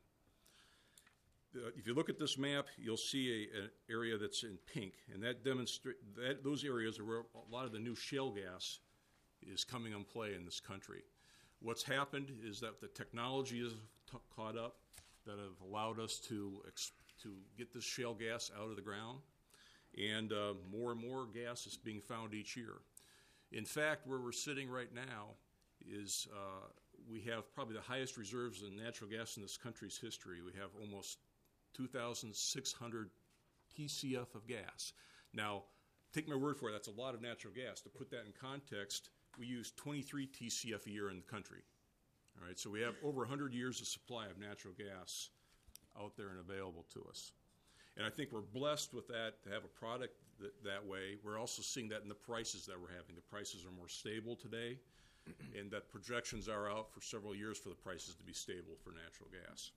Uh, if you look at this map, you'll see a, an area that's in pink, and that demonstrate that those areas are where a lot of the new shale gas is coming on play in this country. What's happened is that the technology has t- caught up that have allowed us to ex- to get this shale gas out of the ground, and uh, more and more gas is being found each year. In fact, where we're sitting right now is uh, we have probably the highest reserves in natural gas in this country's history. We have almost two thousand six hundred T C F of gas. Now, take my word for it, that's a lot of natural gas. To put that in context, we use twenty-three T C F a year in the country. All right, so we have over one hundred years of supply of natural gas out there and available to us. And I think we're blessed with that, to have a product that, that way. We're also seeing that in the prices that we're having. The prices are more stable today, and that projections are out for several years for the prices to be stable for natural gas.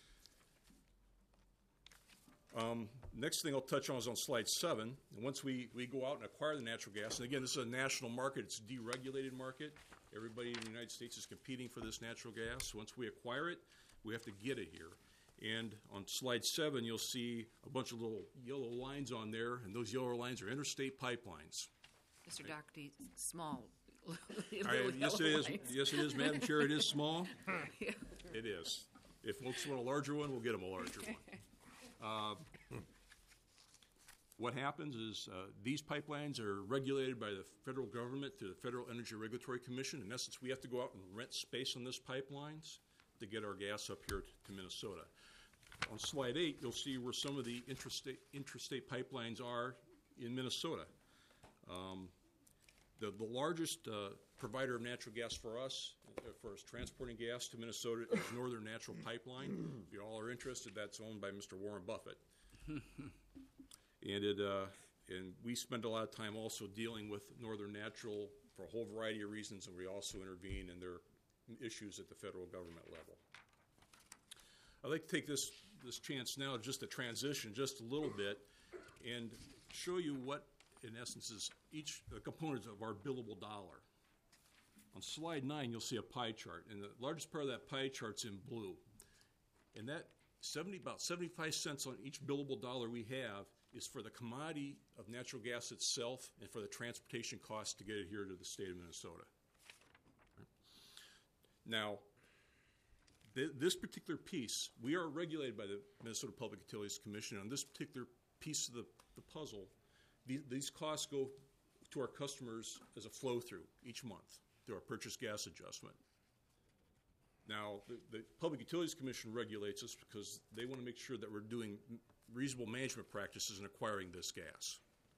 Um, next thing I'll touch on is on slide seven. And once we, we go out and acquire the natural gas, and again, this is a national market, it's a deregulated market. Everybody in the United States is competing for this natural gas. Once we acquire it, we have to get it here. And on slide seven, you'll see a bunch of little yellow lines on there, and those yellow lines are interstate pipelines. Mister Doherty, small. All little right, yes, it yellow is. lines. Yes, it is, Madam Chair. It is small. Yeah. It is. If folks want a larger one, we'll get them a larger one. Uh, what happens is uh, these pipelines are regulated by the federal government through the Federal Energy Regulatory Commission. In essence, we have to go out and rent space on these pipelines to get our gas up here to Minnesota. On slide eight, you'll see where some of the intrastate, intrastate pipelines are in Minnesota. Um, the, the largest uh, provider of natural gas for us, uh, for us transporting gas to Minnesota, is Northern Natural Pipeline. If you all are interested, that's owned by Mister Warren Buffett. And it, uh, and we spend a lot of time also dealing with Northern Natural for a whole variety of reasons, and we also intervene in their issues at the federal government level. I'd like to take this, this chance now just to transition just a little bit and show you what, in essence, is each the components of our billable dollar. On slide nine, you'll see a pie chart, and the largest part of that pie chart's in blue. And that seventy, about seventy-five cents on each billable dollar we have is for the commodity of natural gas itself and for the transportation costs to get it here to the state of Minnesota. Now, th- this particular piece, we are regulated by the Minnesota Public Utilities Commission. On this particular piece of the, the puzzle, the, these costs go to our customers as a flow-through each month through our purchase gas adjustment. Now, the, the Public Utilities Commission regulates us because they want to make sure that we're doing reasonable management practices in acquiring this gas.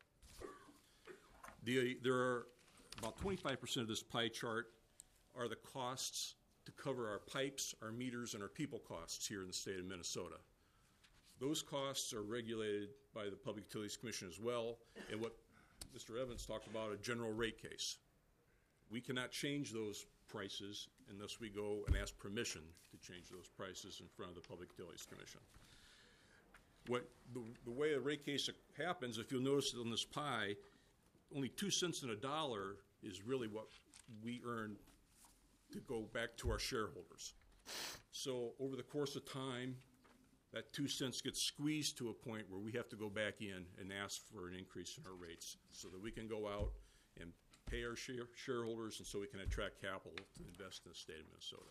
The, there are about twenty-five percent of this pie chart are the costs to cover our pipes, our meters, and our people costs here in the state of Minnesota. Those costs are regulated by the Public Utilities Commission as well, and what Mister Evans talked about, a general rate case. We cannot change those prices unless we go and ask permission to change those prices in front of the Public Utilities Commission. What the, the way a rate case happens, if you'll notice on this pie, only two cents in a dollar is really what we earn to go back to our shareholders. So over the course of time, that two cents gets squeezed to a point where we have to go back in and ask for an increase in our rates so that we can go out and pay our share, shareholders and so we can attract capital to invest in the state of Minnesota.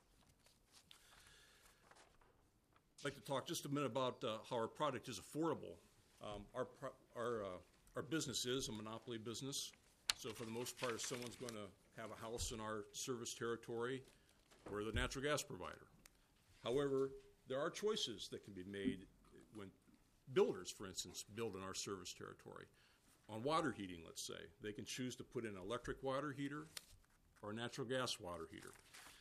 I'd like to talk just a minute about uh, how our product is affordable. Um, our pro- our uh, our business is a monopoly business, so for the most part, if someone's going to have a house in our service territory, we're the natural gas provider. However, there are choices that can be made when builders, for instance, build in our service territory. On water heating, let's say, they can choose to put in an electric water heater or a natural gas water heater.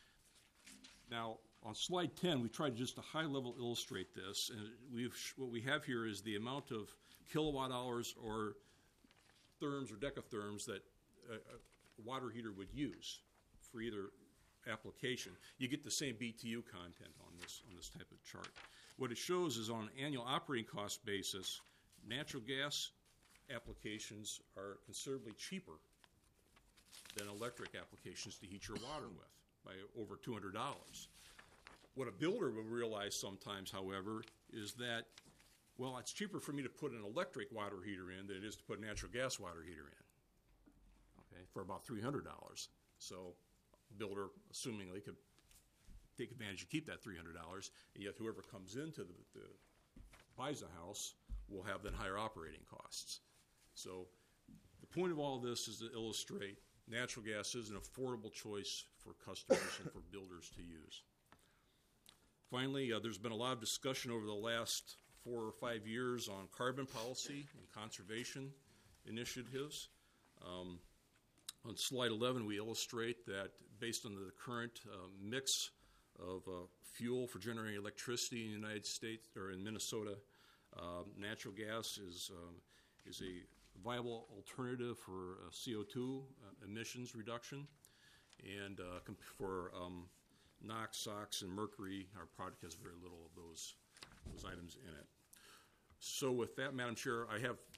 Now, on slide ten, we tried just to high level illustrate this, and we've, what we have here is the amount of kilowatt hours or therms or decatherms that a, a water heater would use for either application. You get the same B T U content on this on this type of chart. What it shows is on an annual operating cost basis, natural gas applications are considerably cheaper than electric applications to heat your water with by over two hundred dollars. What a builder will realize sometimes, however, is that, well, it's cheaper for me to put an electric water heater in than it is to put a natural gas water heater in, okay, for about three hundred dollars. So a builder, assumingly, could take advantage of keep that three hundred dollars, and yet whoever comes into the, the buys a house will have then higher operating costs. So the point of all this is to illustrate natural gas is an affordable choice for customers and for builders to use. Finally, uh, there's been a lot of discussion over the last four or five years on carbon policy and conservation initiatives. Um, on slide eleven, we illustrate that based on the current uh, mix of uh, fuel for generating electricity in the United States or in Minnesota, uh, natural gas is um, is a viable alternative for uh, C O two uh, emissions reduction, and uh, comp- for um, NOx, SOx, and mercury, our product has very little of those those items in it. So with that, Madam Chair, I have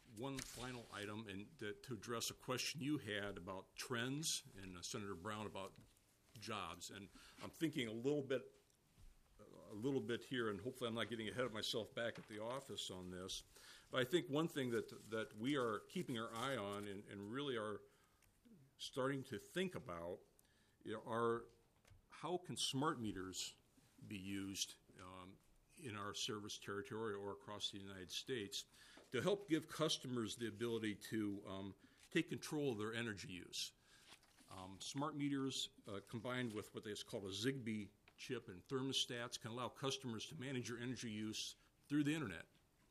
one final item, and that, to address a question you had about trends, and uh, Senator Brown about jobs. And I'm thinking a little bit, a little bit here, and hopefully I'm not getting ahead of myself back at the office on this. But I think one thing that that we are keeping our eye on, and, and really are starting to think about, you know, are how can smart meters be used um, in our service territory or across the United States to help give customers the ability to um, take control of their energy use. Um, smart meters uh, combined with what is called a Zigbee chip and thermostats can allow customers to manage your energy use through the internet.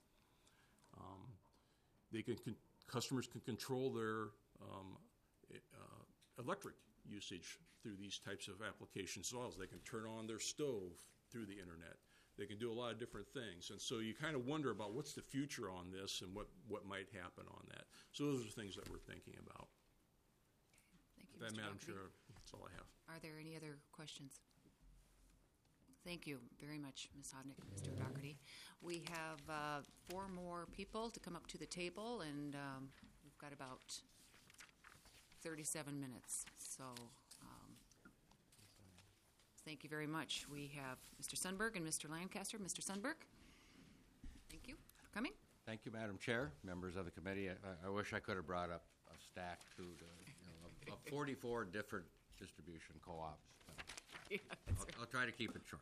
Um, they can, con- customers can control their um, uh, electric usage through these types of applications as well. As they can turn on their stove through the internet. They can do a lot of different things. And so you kind of wonder about what's the future on this and what, what might happen on that. So those are things that we're thinking about. Thank you, That, Mister Madam Doherty. Chair, that's all I have. Are there any other questions? Thank you very much, Miz Hodnick, Mister Doherty. We have uh, four more people to come up to the table, and um, we've got about thirty-seven minutes. So um, thank you very much. We have Mister Sundberg and Mister Lancaster. Mister Sundberg, thank you for coming. Thank you, Madam Chair, members of the committee. I, I wish I could have brought up a stack to the, you know, of, of forty-four different distribution co-ops. Yeah, I'll, I'll try to keep it short.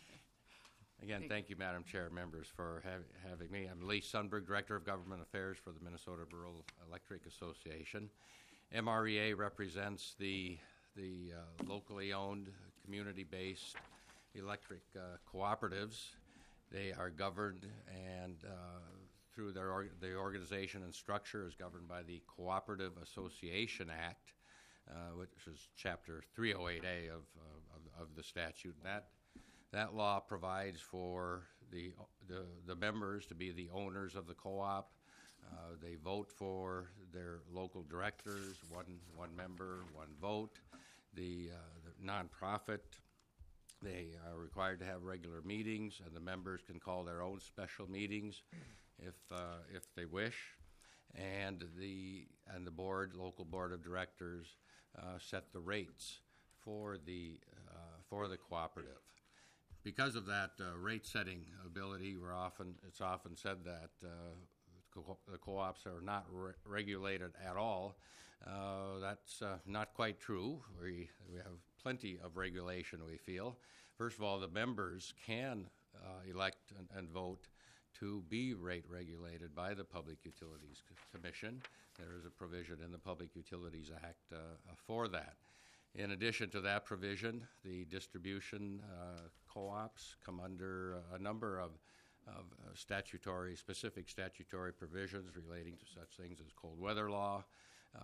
Again, Thank thank you, Madam Chair, members, for hav- having me. I'm Lee Sundberg, Director of Government Affairs for the Minnesota Rural Electric Association. M R E A represents the the uh, locally owned, community-based electric uh, cooperatives. They are governed and uh, through their org- the organization and structure is governed by the Cooperative Association Act, uh, which is Chapter three oh eight A of, uh, of, of the statute. That that law provides for the, the the members to be the owners of the co-op. Uh, they vote for their local directors, one one member, one vote. The, uh, the nonprofit, they are required to have regular meetings, and the members can call their own special meetings if uh, if they wish. And the and the board, local board of directors, uh, set the rates for the uh, for the cooperative. Because of that uh, rate-setting ability, we're often it's often said that uh, co- the co-ops are not re- regulated at all. Uh, that's uh, not quite true. We we have plenty of regulation, we feel. First of all, the members can uh, elect and, and vote to be rate regulated by the Public Utilities Commission. There is a provision in the Public Utilities Act uh, for that. In addition to that provision, the distribution uh, co-ops come under a number of, of uh, statutory, specific statutory provisions relating to such things as cold weather law, uh,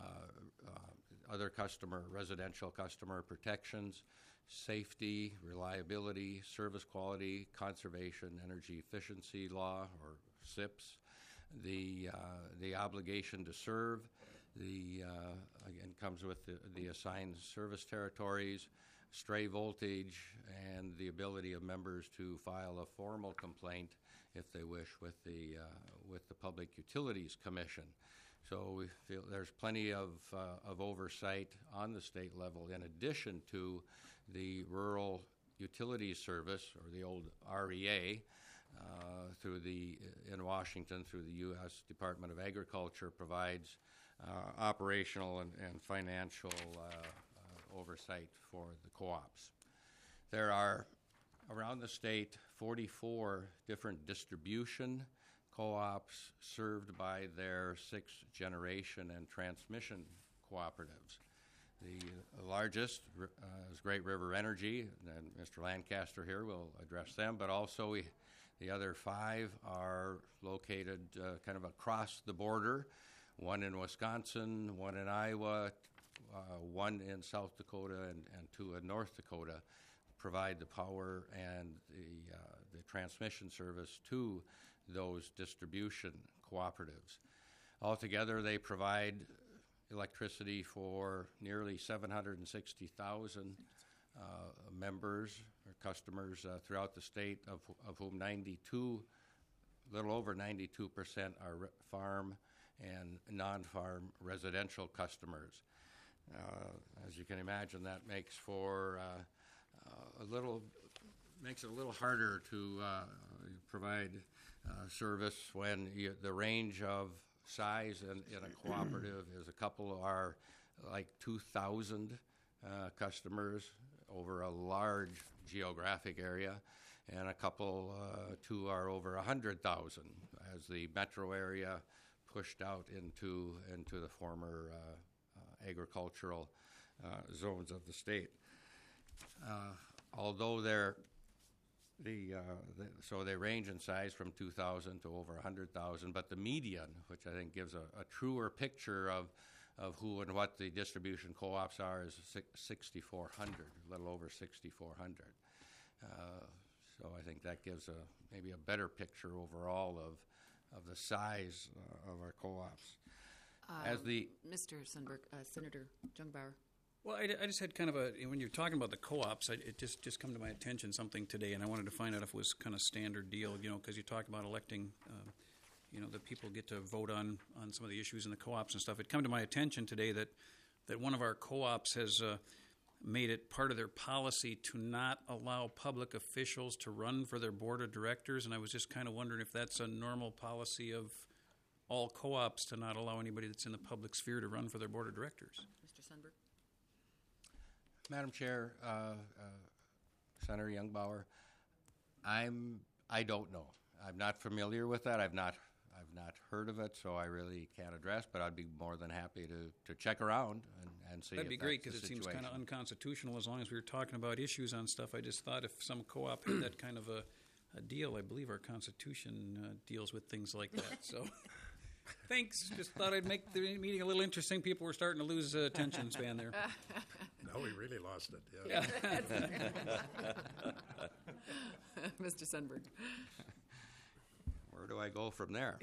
uh, other customer, residential customer protections, safety, reliability, service quality, conservation, energy efficiency law, or S I P S, the, uh, the obligation to serve, the, uh, again, comes with the, the assigned service territories, stray voltage, and the ability of members to file a formal complaint if they wish with the, uh, with the Public Utilities Commission. So we feel there's plenty of, uh, of oversight on the state level in addition to the Rural Utilities Service, or the old R E A, uh, through the, in Washington, through the U S Department of Agriculture, provides uh, operational and, and financial uh, uh, oversight for the co-ops. There are, around the state, forty-four different distribution co-ops served by their sixth generation and transmission cooperatives. The largest uh, is Great River Energy, and Mister Lancaster here will address them, but also we, the other five are located uh, kind of across the border, one in Wisconsin, one in Iowa, uh, one in South Dakota, and, and two in North Dakota, provide the power and the, uh, the transmission service to those distribution cooperatives. Altogether, they provide electricity for nearly seven hundred sixty thousand uh, members or customers uh, throughout the state, of, of whom ninety-two, little over ninety-two percent are re- farm and non-farm residential customers. Uh, as you can imagine, that makes for uh, uh, a little makes it a little harder to uh, provide uh, service when you, the range of size in, in a cooperative is a couple are like two thousand uh, customers over a large geographic area, and a couple, uh, two are over one hundred thousand as the metro area pushed out into, into the former uh, uh, agricultural uh, zones of the state. Uh, although they're The, uh, the, so they range in size from two thousand to over one hundred thousand, but the median, which I think gives a, a truer picture of, of who and what the distribution co-ops are, is sixty-four hundred, a little over sixty-four hundred. Uh, so I think that gives a maybe a better picture overall of, of the size uh, of our co-ops. Um, As the Mister Sundberg, uh, Senator Jungbauer. Well, I, I just had kind of a, when you're talking about the co-ops, I, it just, just come to my attention something today, and I wanted to find out if it was kind of standard deal, you know, because you talk about electing, um, you know, that people get to vote on, on some of the issues in the co-ops and stuff. It come to my attention today that, that one of our co-ops has uh, made it part of their policy to not allow public officials to run for their board of directors, and I was just kind of wondering if that's a normal policy of all co-ops to not allow anybody that's in the public sphere to run for their board of directors. Mister Sundberg. Madam Chair, uh, uh, Senator Jungbauer, I'm I don't know. I'm not familiar with that. I've not I've not heard of it, so I really can't address. But I'd be more than happy to, to check around and, and see. That'd if be great that's because the it seems kind of situation. unconstitutional. As long as we were talking about issues on stuff, I just thought if some co-op had that kind of a, a deal, I believe our Constitution uh, deals with things like that. So. Thanks. Just thought I'd make the meeting a little interesting. People were starting to lose uh, attention span there. No, we really lost it, yeah. Mister Sundberg. Where do I go from there?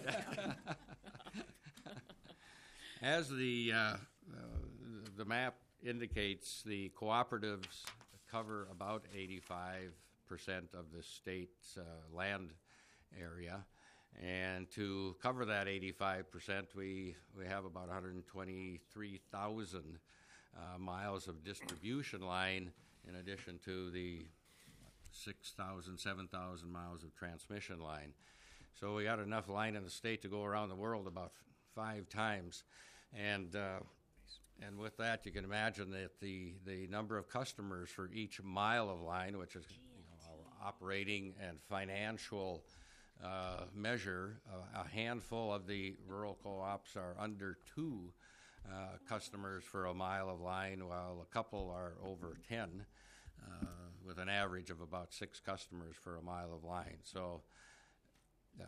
As the uh, uh, the map indicates, the cooperatives cover about eighty-five percent of the state's uh, land area. And to cover that eighty-five percent, we, we have about one hundred twenty-three thousand uh, miles of distribution line, in addition to the six thousand, seven thousand miles of transmission line. So we got enough line in the state to go around the world about f- five times. And uh, and with that, you can imagine that the, the number of customers for each mile of line, which is you know, our operating and financial Uh, measure, uh, a handful of the rural co-ops are under two uh, customers for a mile of line, while a couple are over ten, uh, with an average of about six customers for a mile of line. So, uh,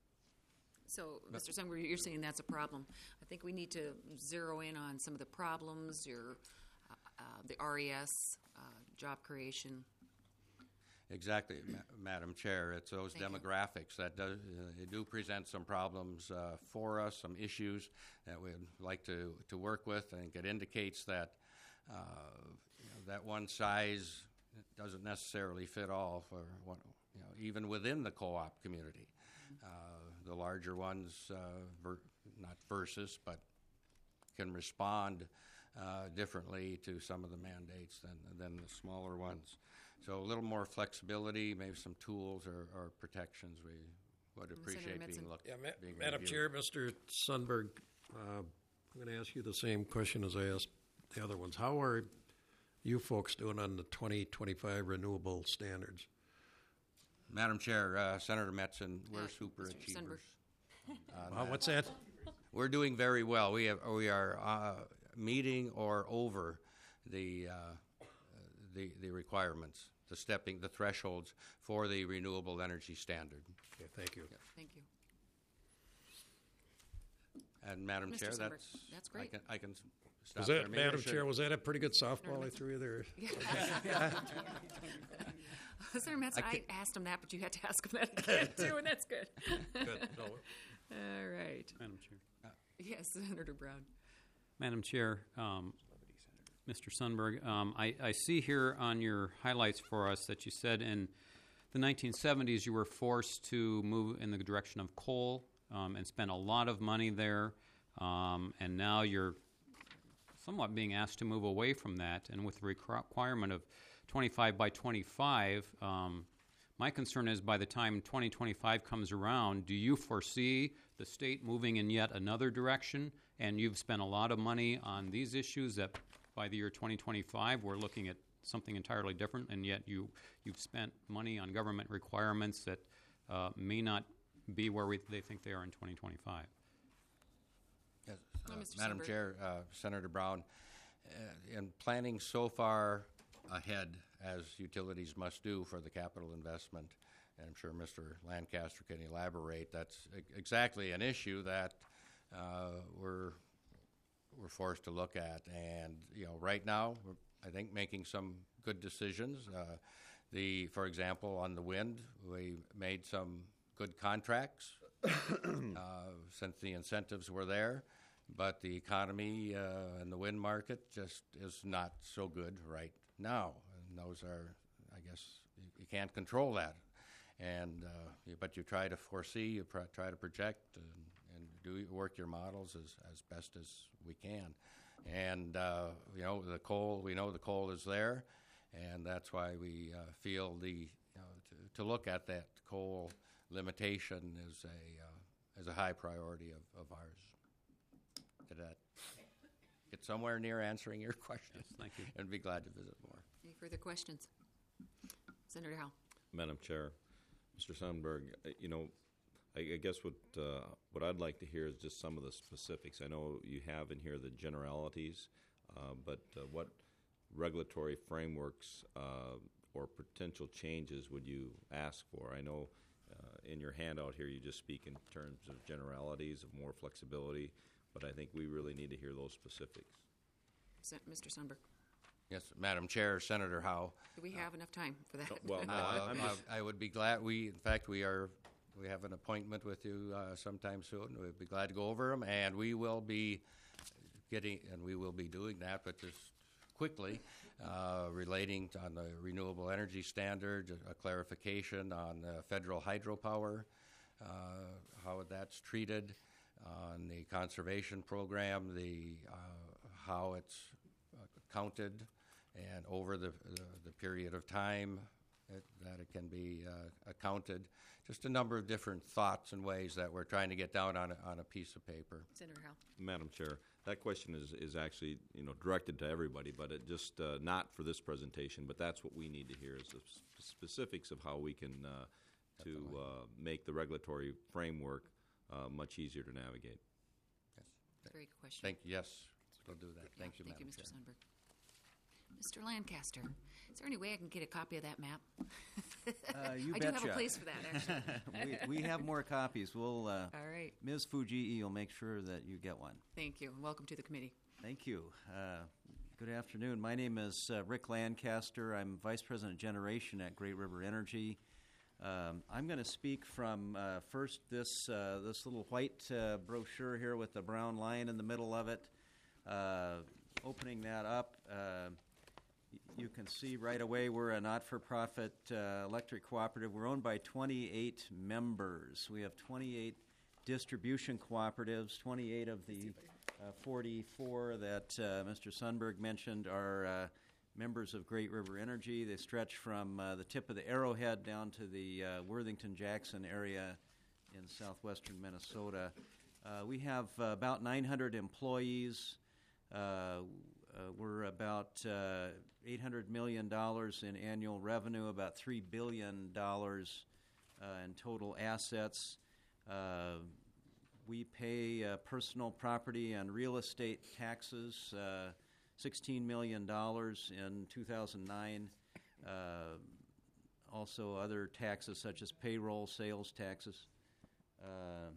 So, Mister Sundberg, you're saying that's a problem. I think we need to zero in on some of the problems, your, uh, uh, the R E S, uh, job creation. Exactly, Ma- Madam Chair. It's those Thank you. demographics that do, uh, they do present some problems uh, for us, some issues that we'd like to, to work with. I think it indicates that uh, you know, that one size doesn't necessarily fit all for one, you know, even within the co-op community. Uh, the larger ones, uh, ver- not versus, but can respond uh, differently to some of the mandates than than the smaller ones. So a little more flexibility, maybe some tools or, or protections we would Senator appreciate being Metzen. looked Yeah, ma- being Madam reviewed. Chair, Mister Sundberg, uh, I'm going to ask you the same question as I asked the other ones. How are you folks doing on the twenty twenty-five renewable standards? Madam Chair, uh, Senator Metzen, we're Uh, super Mister achievers. on Uh, that. what's that? We're doing very well. We have we are uh, meeting or over the uh, the the requirements, the stepping, the thresholds for the renewable energy standard. Okay, thank you. Thank you. And Madam Mister Chair, Sundberg, that's that's I great. can I can s- stop Was there. that, Maybe I Madam should- Chair, was that a pretty good softball I threw you there? Senator Metzen, I, can't- asked him that, but you had to ask him that again, too, and that's good. Good. No, All right. Madam Chair. Yes, Senator Brown. Madam Chair, um, Mister Sundberg, um, I, I see here on your highlights for us that you said in the nineteen seventies you were forced to move in the direction of coal um, and spent a lot of money there, um, and now you're somewhat being asked to move away from that. And with the requirement of twenty-five by twenty-five, um, my concern is by the time twenty twenty-five comes around, do you foresee the state moving in yet another direction? And you've spent a lot of money on these issues that by the year twenty twenty-five, we're looking at something entirely different, and yet you, you've spent money on government requirements that uh, may not be where we, they think they are in twenty twenty-five. Yes, Oh, uh, Mister Madam Sundberg. Chair, uh, Senator Brown, uh, in planning so far ahead, as utilities must do for the capital investment, and I'm sure Mister Lancaster can elaborate, that's e- exactly an issue that uh, we're we're forced to look at. And you know, right now, we're, I think, making some good decisions. Uh, the, for example, on the wind, we made some good contracts uh, since the incentives were there. But the economy uh, and the wind market just is not so good right now. And those are, I guess, you, you can't control that. And uh, you, but you try to foresee, you pr- try to project, and, and do work your models as, as best as we can. And uh, you know, the coal, we know the coal is there, and that's why we uh, feel the you know, to, to look at that coal limitation is a uh, is a high priority of, of ours. Did that get somewhere near answering your question? Yes, thank you. And be glad to visit more. Any further questions? Senator Howe. Madam Chair, Mister Sundberg, uh, you know, I, I guess what uh, what I'd like to hear is just some of the specifics. I know you have in here the generalities, uh, but uh, what regulatory frameworks uh, or potential changes would you ask for? I know uh, in your handout here you just speak in terms of generalities, of more flexibility, but I think we really need to hear those specifics. Se- Mister Sundberg. Yes, Madam Chair, Senator Howe. Do we have enough time for that? Well, no, Uh, I, I'm just, I, I would be glad. We, in fact, we are. We have an appointment with you uh, sometime soon. We'd be glad to go over them, and we will be getting, and we will be doing that, but just quickly, uh, relating to, on the renewable energy standard, a clarification on uh, federal hydropower, uh, how that's treated, on the conservation program, the uh, how it's uh, counted, and over the, the, the period of time it, that it can be uh, accounted. Just a number of different thoughts and ways that we're trying to get down on a, on a piece of paper. Senator Howe. Madam Chair, that question is, is actually, you know, directed to everybody, but it just uh, not for this presentation, but that's what we need to hear is the s- specifics of how we can uh, to uh, make the regulatory framework uh, much easier to navigate. Yes. Very good question. Thank you. Yes, we'll do that. Yeah, Thank you, Thank you, Madam Mister Chair. Sundberg. Mister Lancaster, is there any way I can get a copy of that map? Uh, you I do have a betcha. place for that, actually. we, we have more copies. We'll, uh, All right. Miz Fujii will make sure that you get one. Thank you, and welcome to the committee. Thank you. Uh, good afternoon. My name is uh, Rick Lancaster. I'm Vice President of Generation at Great River Energy. Um, I'm going to speak from uh, first this uh, this little white uh, brochure here with the brown line in the middle of it. Uh, opening that up, uh, y- you can see right away we're a not-for-profit uh, electric cooperative. We're owned by twenty-eight members. We have twenty-eight distribution cooperatives. twenty-eight of the uh, forty-four that uh, Mister Sundberg mentioned are uh, members of Great River Energy. They stretch from uh, the tip of the Arrowhead down to the uh, Worthington-Jackson area in southwestern Minnesota. Uh, we have uh, about nine hundred employees. Uh, uh, we're about uh, eight hundred million dollars in annual revenue, about three billion dollars uh, in total assets. Uh, we pay uh, personal property and real estate taxes, uh, sixteen million dollars in two thousand nine. Uh, also other taxes such as payroll, sales taxes. Uh,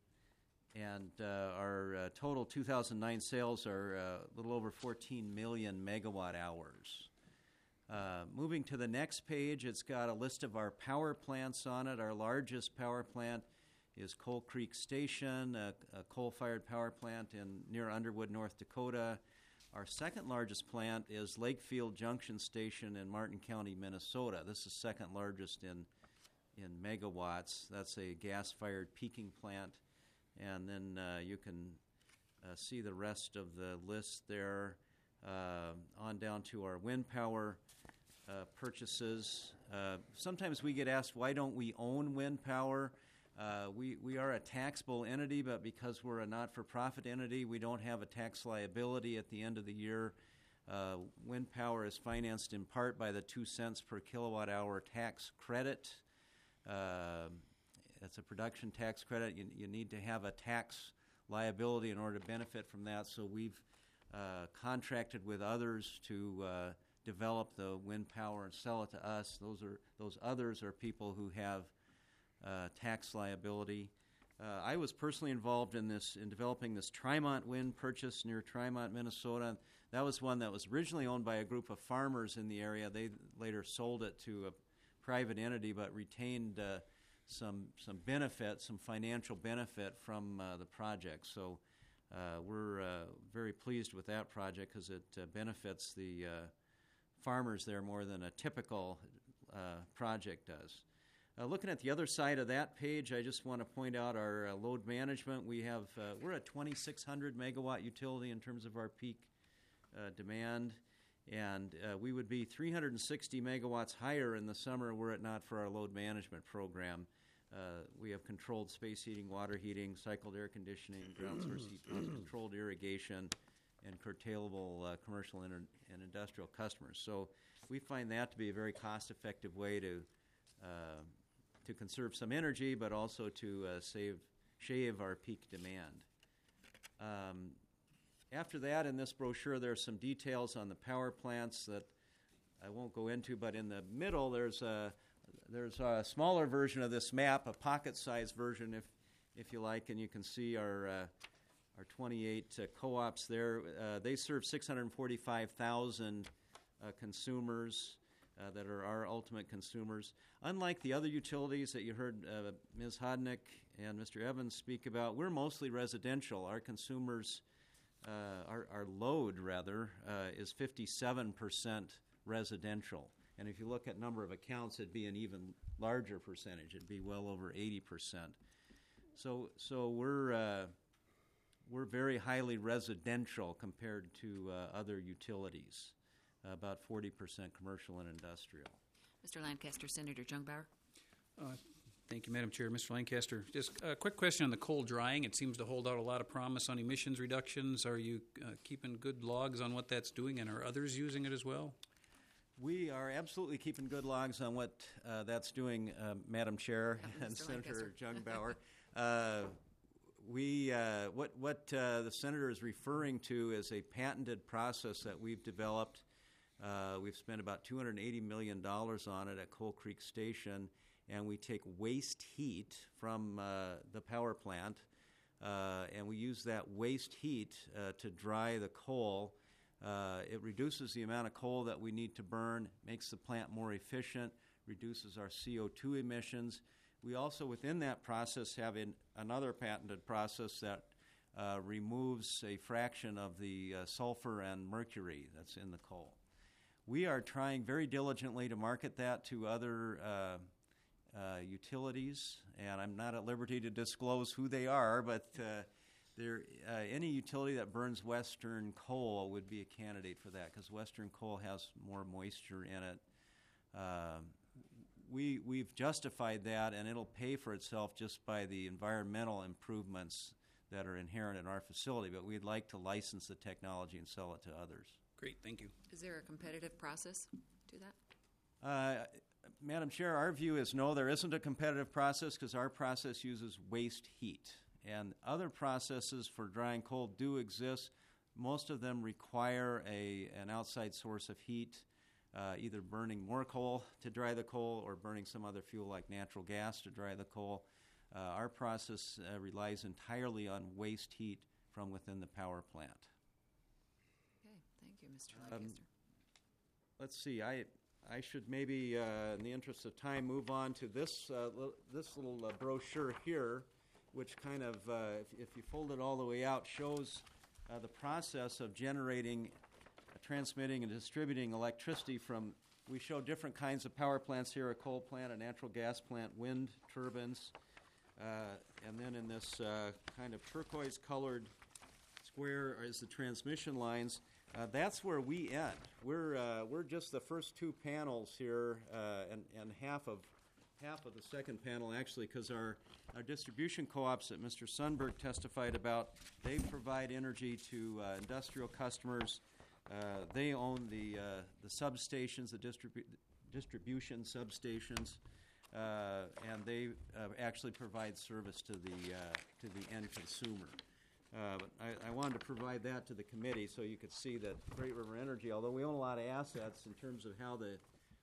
and uh, our uh, total two thousand nine sales are uh, a little over fourteen million megawatt hours. Uh, moving to the next page, it's got a list of our power plants on it. Our largest power plant is Coal Creek Station, a, a coal-fired power plant in near Underwood, North Dakota. Our second largest plant is Lakefield Junction Station in Martin County, Minnesota. This is second largest in in megawatts. That's a gas-fired peaking plant. and then uh, you can uh, see the rest of the list there. Uh, on down to our wind power uh, purchases. Uh, sometimes we get asked, why don't we own wind power? Uh, we, we are a taxable entity, but because we're a not-for-profit entity, we don't have a tax liability at the end of the year. Uh, wind power is financed in part by the two cents per kilowatt hour tax credit. Uh, it's a production tax credit. You, you need to have a tax liability in order to benefit from that, so we've Uh, contracted with others to uh, develop the wind power and sell it to us. Those are those others are people who have uh, tax liability. Uh, I was personally involved in this in developing this Trimont wind purchase near Trimont, Minnesota. That was one that was originally owned by a group of farmers in the area. They later sold it to a private entity, but retained uh, some some benefit, some financial benefit from uh, the project. So. Uh, we're uh, very pleased with that project because it uh, benefits the uh, farmers there more than a typical uh, project does. Uh, looking at the other side of that page, I just want to point out our uh, load management. We have uh, we're a twenty-six hundred megawatt utility in terms of our peak uh, demand, and uh, we would be three hundred sixty megawatts higher in the summer were it not for our load management program. Uh, we have controlled space heating, water heating, cycled air conditioning, ground source heat pumps, controlled irrigation, and curtailable uh, commercial and, and industrial customers. So we find that to be a very cost-effective way to uh, to conserve some energy, but also to uh, save shave our peak demand. Um, after that, in this brochure, there are some details on the power plants that I won't go into, but in the middle, there's a There's a smaller version of this map, a pocket-sized version, if if you like, and you can see our uh, our twenty-eight uh, co-ops there. Uh, they serve six hundred forty-five thousand uh, consumers uh, that are our ultimate consumers. Unlike the other utilities that you heard uh, Miz Hodnick and Mister Evans speak about, we're mostly residential. Our consumers, uh, our, our load, rather, uh, is fifty-seven percent residential. And if you look at number of accounts, it'd be an even larger percentage. It'd be well over eighty percent. So, so we're uh, we're very highly residential compared to uh, other utilities. Uh, about forty percent commercial and industrial. Mister Lancaster, Senator Jungbauer. Uh, thank you, Madam Chair. Mister Lancaster, just a quick question on the coal drying. It seems to hold out a lot of promise on emissions reductions. Are you uh, keeping good logs on what that's doing, and are others using it as well? We are absolutely keeping good logs on what uh, that's doing, uh, Madam Chair Yeah, and Mister Senator Jungbauer. uh, we uh, what what uh, the senator is referring to is a patented process that we've developed. Uh, we've spent about two hundred eighty million dollars on it at Coal Creek Station, and we take waste heat from uh, the power plant, uh, and we use that waste heat uh, to dry the coal. Uh, it reduces the amount of coal that we need to burn, makes the plant more efficient, reduces our C O two emissions. We also, within that process, have in another patented process that uh, removes a fraction of the uh, sulfur and mercury that's in the coal. We are trying very diligently to market that to other uh, uh, utilities, and I'm not at liberty to disclose who they are, but uh, There, uh, any utility that burns Western coal would be a candidate for that because Western coal has more moisture in it. Uh, we, we've justified that, and it'll pay for itself just by the environmental improvements that are inherent in our facility, but we'd like to license the technology and sell it to others. Great, thank you. Is there a competitive process to that? Uh, Madam Chair, our view is no, there isn't a competitive process because our process uses waste heat. And other processes for drying coal do exist. Most of them require a an outside source of heat, uh, either burning more coal to dry the coal or burning some other fuel like natural gas to dry the coal. Uh, our process uh, relies entirely on waste heat from within the power plant. Okay, thank you, Mister Lancaster. Um, let's see, I I should maybe, uh, in the interest of time, move on to this, uh, l- this little uh, brochure here, which kind of, uh, if, if you fold it all the way out, shows uh, the process of generating, uh, transmitting, and distributing electricity from, we show different kinds of power plants here, a coal plant, a natural gas plant, wind turbines. Uh, and then in this uh, kind of turquoise-colored square is the transmission lines. Uh, that's where we end. We're uh, we're just the first two panels here, uh, and and half of half of the second panel actually, because our our distribution co-ops that Mister Sundberg testified about, they provide energy to uh, industrial customers. Uh, they own the uh, the substations, the distribu- distribution substations, uh, and they uh, actually provide service to the uh, to the end consumer. Uh, but I, I wanted to provide that to the committee so you could see that Great River Energy, although we own a lot of assets in terms of how the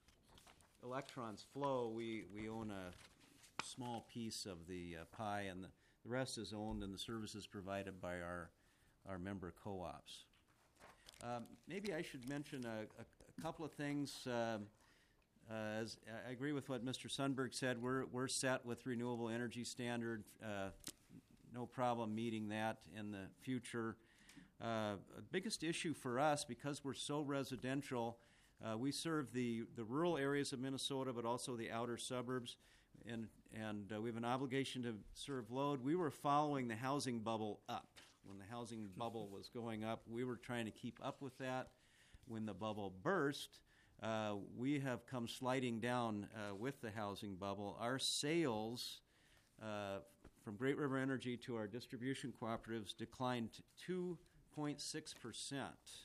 electrons flow, we, we own a small piece of the uh, pie, and the, the rest is owned and the services provided by our, our member co-ops. Um, maybe I should mention a, a, a couple of things. Um, uh, as I agree with what Mister Sundberg said. We're, we're set with renewable energy standard. Uh, no problem meeting that in the future. Uh, the biggest issue for us, because we're so residential, uh, we serve the, the rural areas of Minnesota, but also the outer suburbs, and, and uh, we have an obligation to serve load. We were following the housing bubble up. When the housing bubble was going up, we were trying to keep up with that. When the bubble burst, uh, we have come sliding down uh, with the housing bubble. Our sales uh, from Great River Energy to our distribution cooperatives declined two point six percent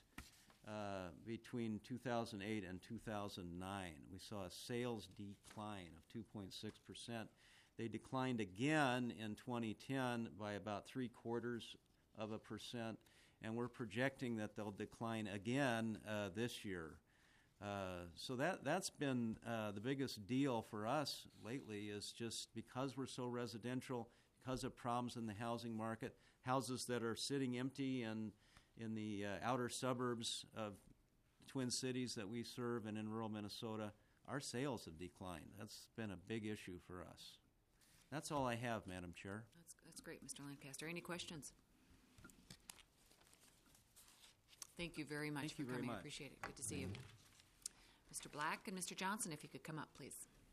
uh, between two thousand eight and two thousand nine. We saw a sales decline of two point six percent. They declined again in twenty ten by about three quarters of a percent, and we're projecting that they'll decline again uh, this year. Uh, so that, that's been uh, the biggest deal for us lately, is just because we're so residential, because of problems in the housing market, houses that are sitting empty and in the uh, outer suburbs of Twin Cities that we serve and in rural Minnesota, our sales have declined. That's been a big issue for us. That's all I have, Madam Chair. That's, that's great, Mister Lancaster. Any questions? Thank you very much Thank for you very coming. much. I appreciate it. Good to see you. Mister Black and Mister Johnson, if you could come up, please.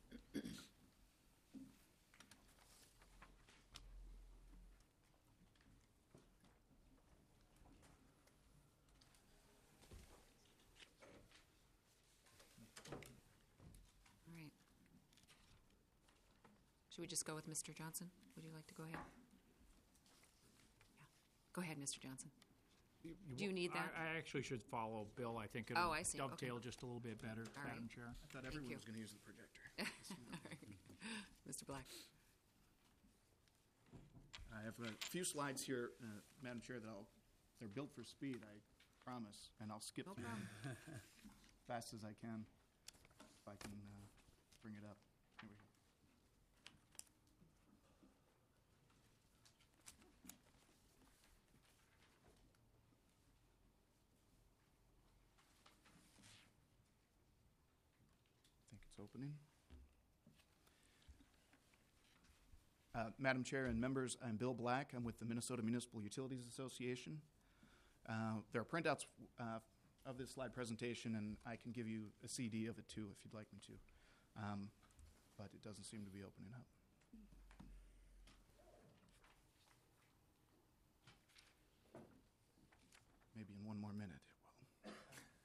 All right. Should we just go with Mister Johnson? Would you like to go ahead? Yeah. Go ahead, Mister Johnson. You- Do you need that? I, I actually should follow Bill. I think it'll Oh, I see. dovetail Okay. just a little bit better, All Madam right. Chair. I thought Thank everyone you. was going to use the projector. All right. Mister Black. I have a few slides here, uh, Madam Chair, that I'll, they're built for speed, I promise, and I'll skip No through problem. them fast as I can, if I can uh, bring it up. Here we go. I think it's opening. Uh, Madam Chair and members, I'm Bill Black. I'm with the Minnesota Municipal Utilities Association. Uh, there are printouts uh, of this slide presentation, and I can give you a C D of it too if you'd like me to. Um, but it doesn't seem to be opening up. Maybe in one more minute it will.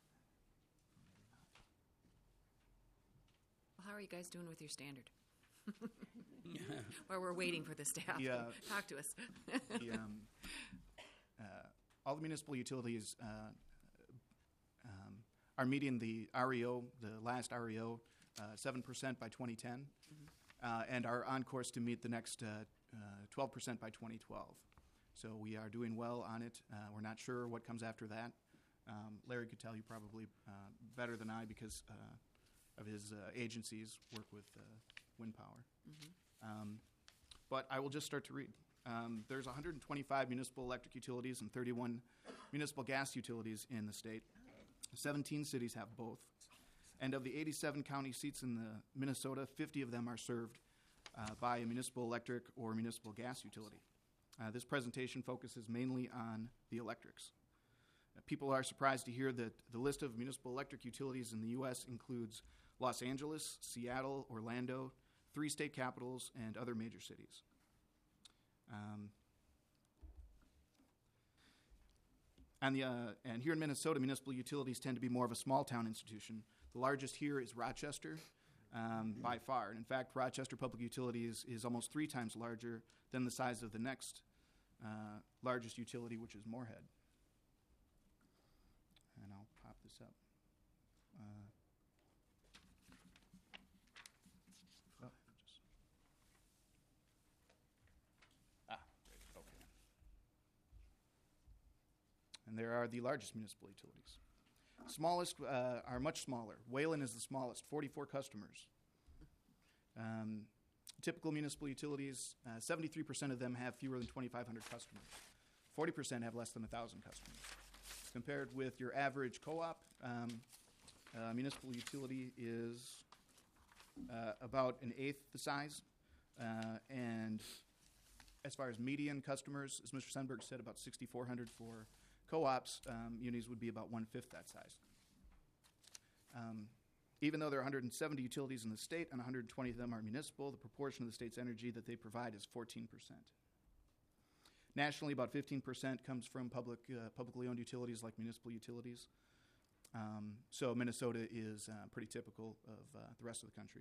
Well, how are you guys doing with your standard? While we're waiting for the staff. Yeah. Talk to us. the, um, uh, all the municipal utilities uh, um, are meeting the R E O, the last R E O, uh, seven percent by twenty ten, uh, and are on course to meet the next uh, uh, twelve percent by twenty twelve. So we are doing well on it. Uh, we're not sure what comes after that. Um, Larry could tell you probably uh, better than I because uh, of his uh, agencies work with uh, wind power. Um, but I will just start to read. Um, there's one hundred twenty-five municipal electric utilities and thirty-one municipal gas utilities in the state. seventeen cities have both. And of the eighty-seven county seats in the Minnesota, fifty of them are served uh, by a municipal electric or municipal gas utility. Uh, this presentation focuses mainly on the electrics. Uh, people are surprised to hear that the list of municipal electric utilities in the U S includes Los Angeles, Seattle, Orlando, three state capitals, and other major cities. Um, and, the, uh, and here in Minnesota, municipal utilities tend to be more of a small town institution. The largest here is Rochester, um, by far. And in fact, Rochester Public Utilities is almost three times larger than the size of the next uh, largest utility, which is Moorhead. And I'll pop this up. Uh, oh, just- ah, great, okay. And there are the largest municipal utilities. Smallest uh, are much smaller. Wayland is the smallest, forty-four customers. Um, typical municipal utilities, uh, seventy-three percent of them have fewer than twenty-five hundred customers. forty percent have less than one thousand customers. Compared with your average co-op, um, uh, municipal utility is uh, about an eighth the size. Uh, and as far as median customers, as Mister Sundberg said, about sixty-four hundred for co-ops, um, unis would be about one-fifth that size. Um, even though there are one hundred seventy utilities in the state and one hundred twenty of them are municipal, the proportion of the state's energy that they provide is fourteen percent. Nationally, about fifteen percent comes from public, uh, publicly owned utilities like municipal utilities. Um, so Minnesota is uh, pretty typical of uh, the rest of the country.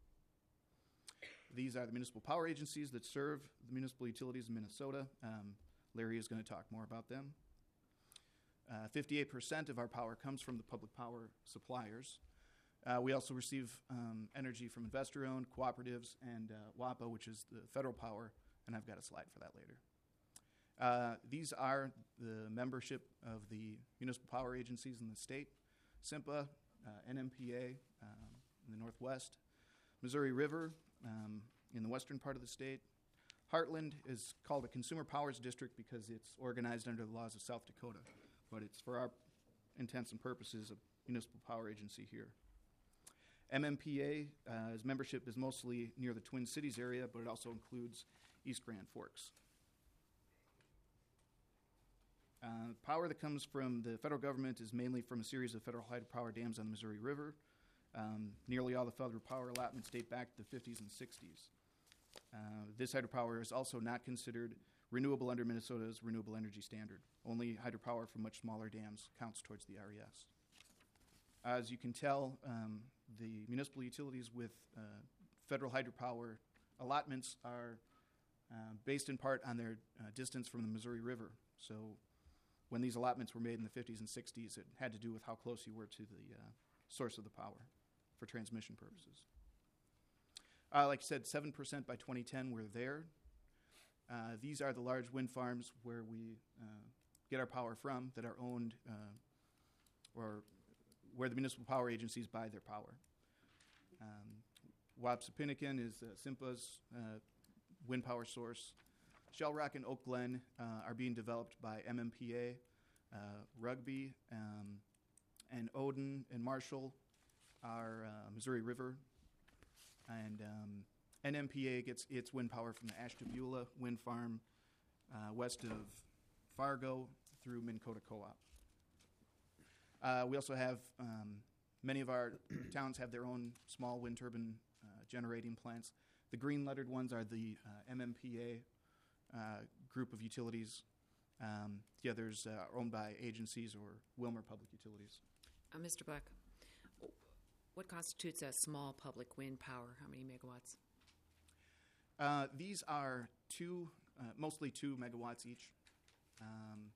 These are the municipal power agencies that serve the municipal utilities in Minnesota. Um, Larry is going to talk more about them. Uh, fifty-eight percent of our power comes from the public power suppliers. Uh, we also receive um, energy from investor-owned cooperatives and uh, W A P A, which is the federal power, and I've got a slide for that later. Uh, these are the membership of the municipal power agencies in the state: SIMPA, uh, N M P A um, in the northwest, Missouri River um, in the western part of the state. Heartland is called a Consumer Powers District because it's organized under the laws of South Dakota, but it's, for our intents and purposes, a municipal power agency here. M M P A, uh, his membership is mostly near the Twin Cities area, but it also includes East Grand Forks. Uh, power that comes from the federal government is mainly from a series of federal hydropower dams on the Missouri River. Um, nearly all the federal power allotments date back to the fifties and sixties. Uh, this hydropower is also not considered renewable under Minnesota's renewable energy standard. Only hydropower from much smaller dams counts towards the R E S. As you can tell, um, the municipal utilities with uh, federal hydropower allotments are uh, based in part on their uh, distance from the Missouri River. So when these allotments were made in the fifties and sixties, it had to do with how close you were to the uh, source of the power for transmission purposes. Uh, like I said, seven percent by twenty ten were there. Uh, these are the large wind farms where we uh, get our power from that are owned uh, or where the municipal power agencies buy their power. Um, Wapsipinicon is uh, SIMPA's uh, wind power source. Shell Rock and Oak Glen uh, are being developed by M M P A, uh, Rugby, um, and Odin and Marshall are uh, Missouri River. And um, N M P A gets its wind power from the Ashtabula wind farm uh, west of Fargo through Minn Kota Co-op. Uh, we also have, um, many of our towns have their own small wind turbine uh, generating plants. The green lettered ones are the uh, M M P A uh, group of utilities. Um, the others uh, are owned by agencies or Wilmer Public Utilities. Uh, Mister Black, what constitutes a small public wind power? How many megawatts? Uh, these are two, uh, mostly two megawatts each. Um,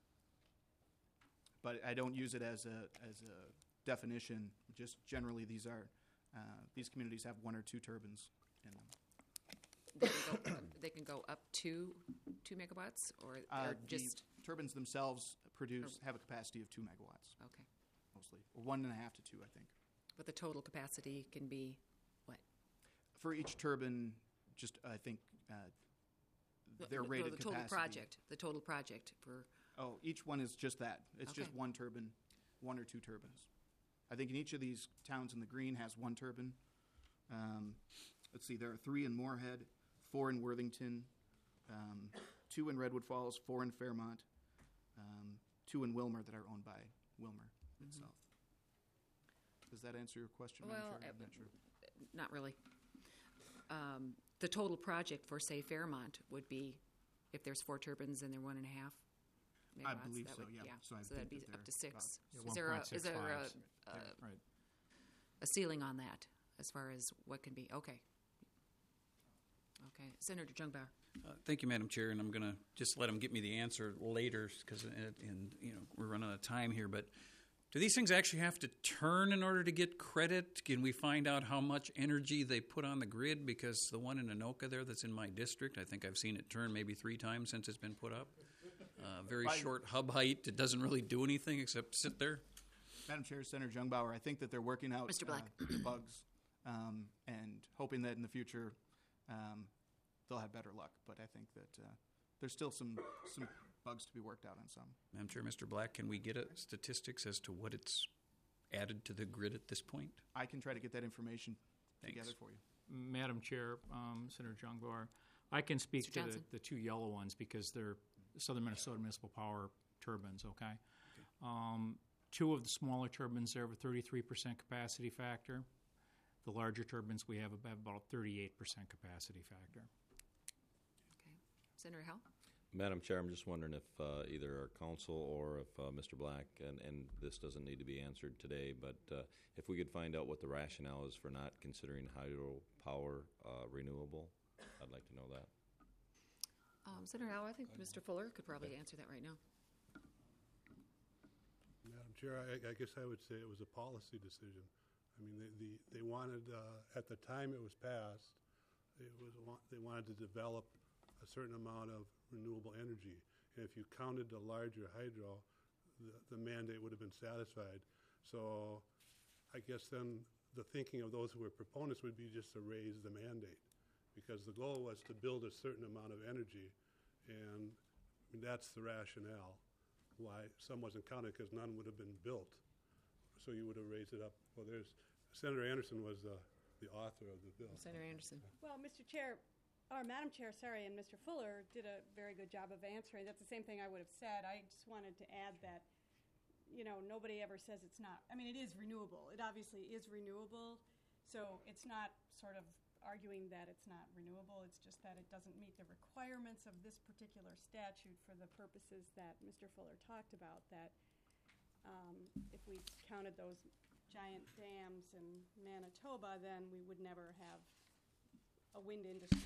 but I don't use it as a as a definition. Just generally, these are uh, these communities have one or two turbines in them. They can go, they can go up to two megawatts, or Uh, they're the just turbines themselves produce have a capacity of two megawatts. Okay. Mostly, or one and a half to two, I think. But the total capacity can be what? For each turbine, just I think uh, their No, no, rated the total capacity. project. The total project for. Oh, each one is just that. It's just Okay. one turbine, one or two turbines. I think in each of these towns in the green has one turbine. Um, let's see, there are three in Moorhead, four in Worthington, um, two in Redwood Falls, four in Fairmont, um, two in Wilmer that are owned by Wilmer itself. Does that answer your question, Madam Well, Chair? uh, I'm not sure. Not really. Um, the total project for, say, Fairmont would be if there's four turbines, then they're one and a half I megawatts? believe That so, would- yeah. So I So that'd think be that up to they're six. Yeah, Is there a, is there a, one point six a, five. Right. a ceiling on that as far as what can be? Okay. Okay. Senator Jungbauer. Uh, Thank you, Madam Chair, and I'm going to just let them get me the answer later because, and you know, we're running out of time here. But do these things actually have to turn in order to get credit? Can we find out how much energy they put on the grid? Because the one in Anoka there, that's in my district, I think I've seen it turn maybe three times since it's been put up. Uh, very Right. short hub height. It doesn't really do anything except sit there. Madam Chair, Senator Jungbauer, I think that they're working out Mister Black. uh, the bugs um, and hoping that in the future um, they'll have better luck. But I think that uh, there's still some some bugs to be worked out on some. Madam Chair, Mister Black, can we get a statistics as to what it's added to the grid at this point? I can try to get that information Thanks. together for you. Madam Chair, um, Senator Jungbauer, I can speak Mister to the, Johnson. the two yellow ones because they're Southern Minnesota Municipal Power turbines, okay? Um, two of the smaller turbines there have a thirty-three percent capacity factor. The larger turbines, we have about about thirty-eight percent capacity factor. Okay. Senator Howell? Madam Chair, I'm just wondering if uh, either our council or if uh, Mister Black, and, and this doesn't need to be answered today, but uh, if we could find out what the rationale is for not considering hydropower uh, renewable, I'd like to know that. Um, Senator Howell, I think Mister Fuller could probably answer that right now. Madam Chair, I, I guess I would say it was a policy decision. I mean, they, the, they wanted, uh, at the time it was passed, it was, wa- they wanted to develop a certain amount of renewable energy. And if you counted the larger hydro, the, the mandate would have been satisfied. So I guess then the thinking of those who were proponents would be just to raise the mandate, because the goal was to build a certain amount of energy, and I mean, that's the rationale why some wasn't counted, because none would have been built. So you would have raised it up. Well, there's, Senator Anderson was the, the author of the bill. Senator Anderson. Well, Mister Chair, or Madam Chair, sorry, and Mister Fuller did a very good job of answering. That's the same thing I would have said. I just wanted to add that, you know, nobody ever says it's not. I mean, it is renewable. It obviously is renewable. So it's not sort of arguing that it's not renewable. It's just that it doesn't meet the requirements of this particular statute for the purposes that Mister Fuller talked about, that um, if we counted those giant dams in Manitoba, then we would never have a wind industry.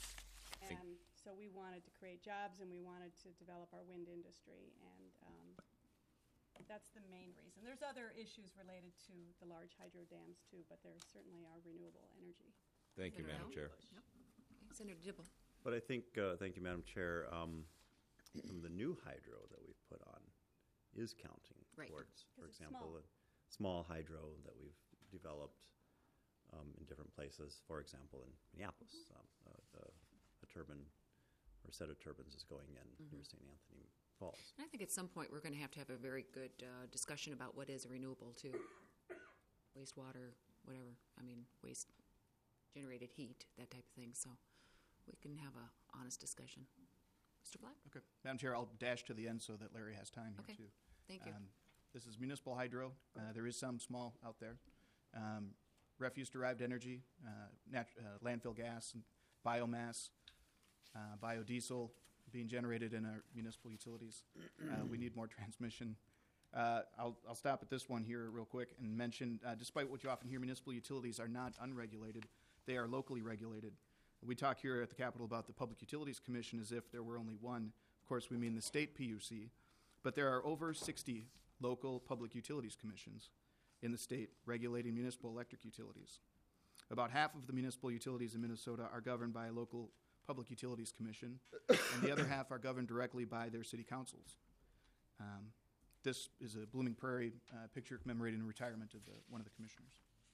And so we wanted to create jobs and we wanted to develop our wind industry, and um, that's the main reason. There's other issues related to the large hydro dams too, but there certainly are renewable energy. Thank you, Senator Madam Howell? Chair. Yep. Okay. Senator Dibble. But I think, uh, thank you, Madam Chair, um, from the new hydro that we've put on is counting Right. towards, for 'Cause it's example, small. a small hydro that we've developed um, in different places. For example, in Minneapolis, um, uh, the, a turbine or set of turbines is going in near Saint Anthony Falls. And I think at some point we're going to have to have a very good uh, discussion about what is a renewable too. Wastewater, whatever. I mean, waste generated heat, that type of thing. So we can have a honest discussion. Mister Black? Okay. Madam Chair, I'll dash to the end so that Larry has time Okay. here too. Thank you. Um, this is municipal hydro. Uh, there is some small out there. Um, refuse-derived energy, uh, nat- uh, landfill gas, and biomass, uh, biodiesel being generated in our municipal utilities. Uh, we need more transmission. Uh, I'll, I'll stop at this one here real quick and mention, uh, despite what you often hear, municipal utilities are not unregulated. They are locally regulated. We talk here at the Capitol about the Public Utilities Commission as if there were only one. Of course, we mean the state P U C. But there are over sixty local public utilities commissions in the state regulating municipal electric utilities. About half of the municipal utilities in Minnesota are governed by a local public utilities commission, and the other half are governed directly by their city councils. Um, this is a Blooming Prairie uh, picture commemorating the retirement of the, one of the commissioners.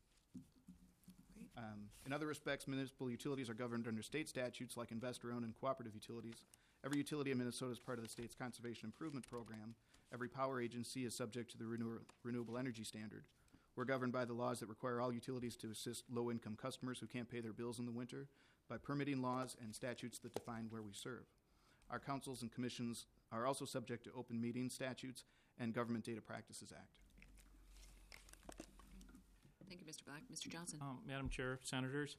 Um, in other respects, municipal utilities are governed under state statutes like investor-owned and cooperative utilities. Every utility in Minnesota is part of the state's conservation improvement program. Every power agency is subject to the renew- renewable energy standard. We're governed by the laws that require all utilities to assist low-income customers who can't pay their bills in the winter, by permitting laws and statutes that define where we serve. Our councils and commissions are also subject to open meeting statutes and Government Data Practices Act. Thank you, Mister Black. Mister Johnson? Um, Madam Chair, Senators,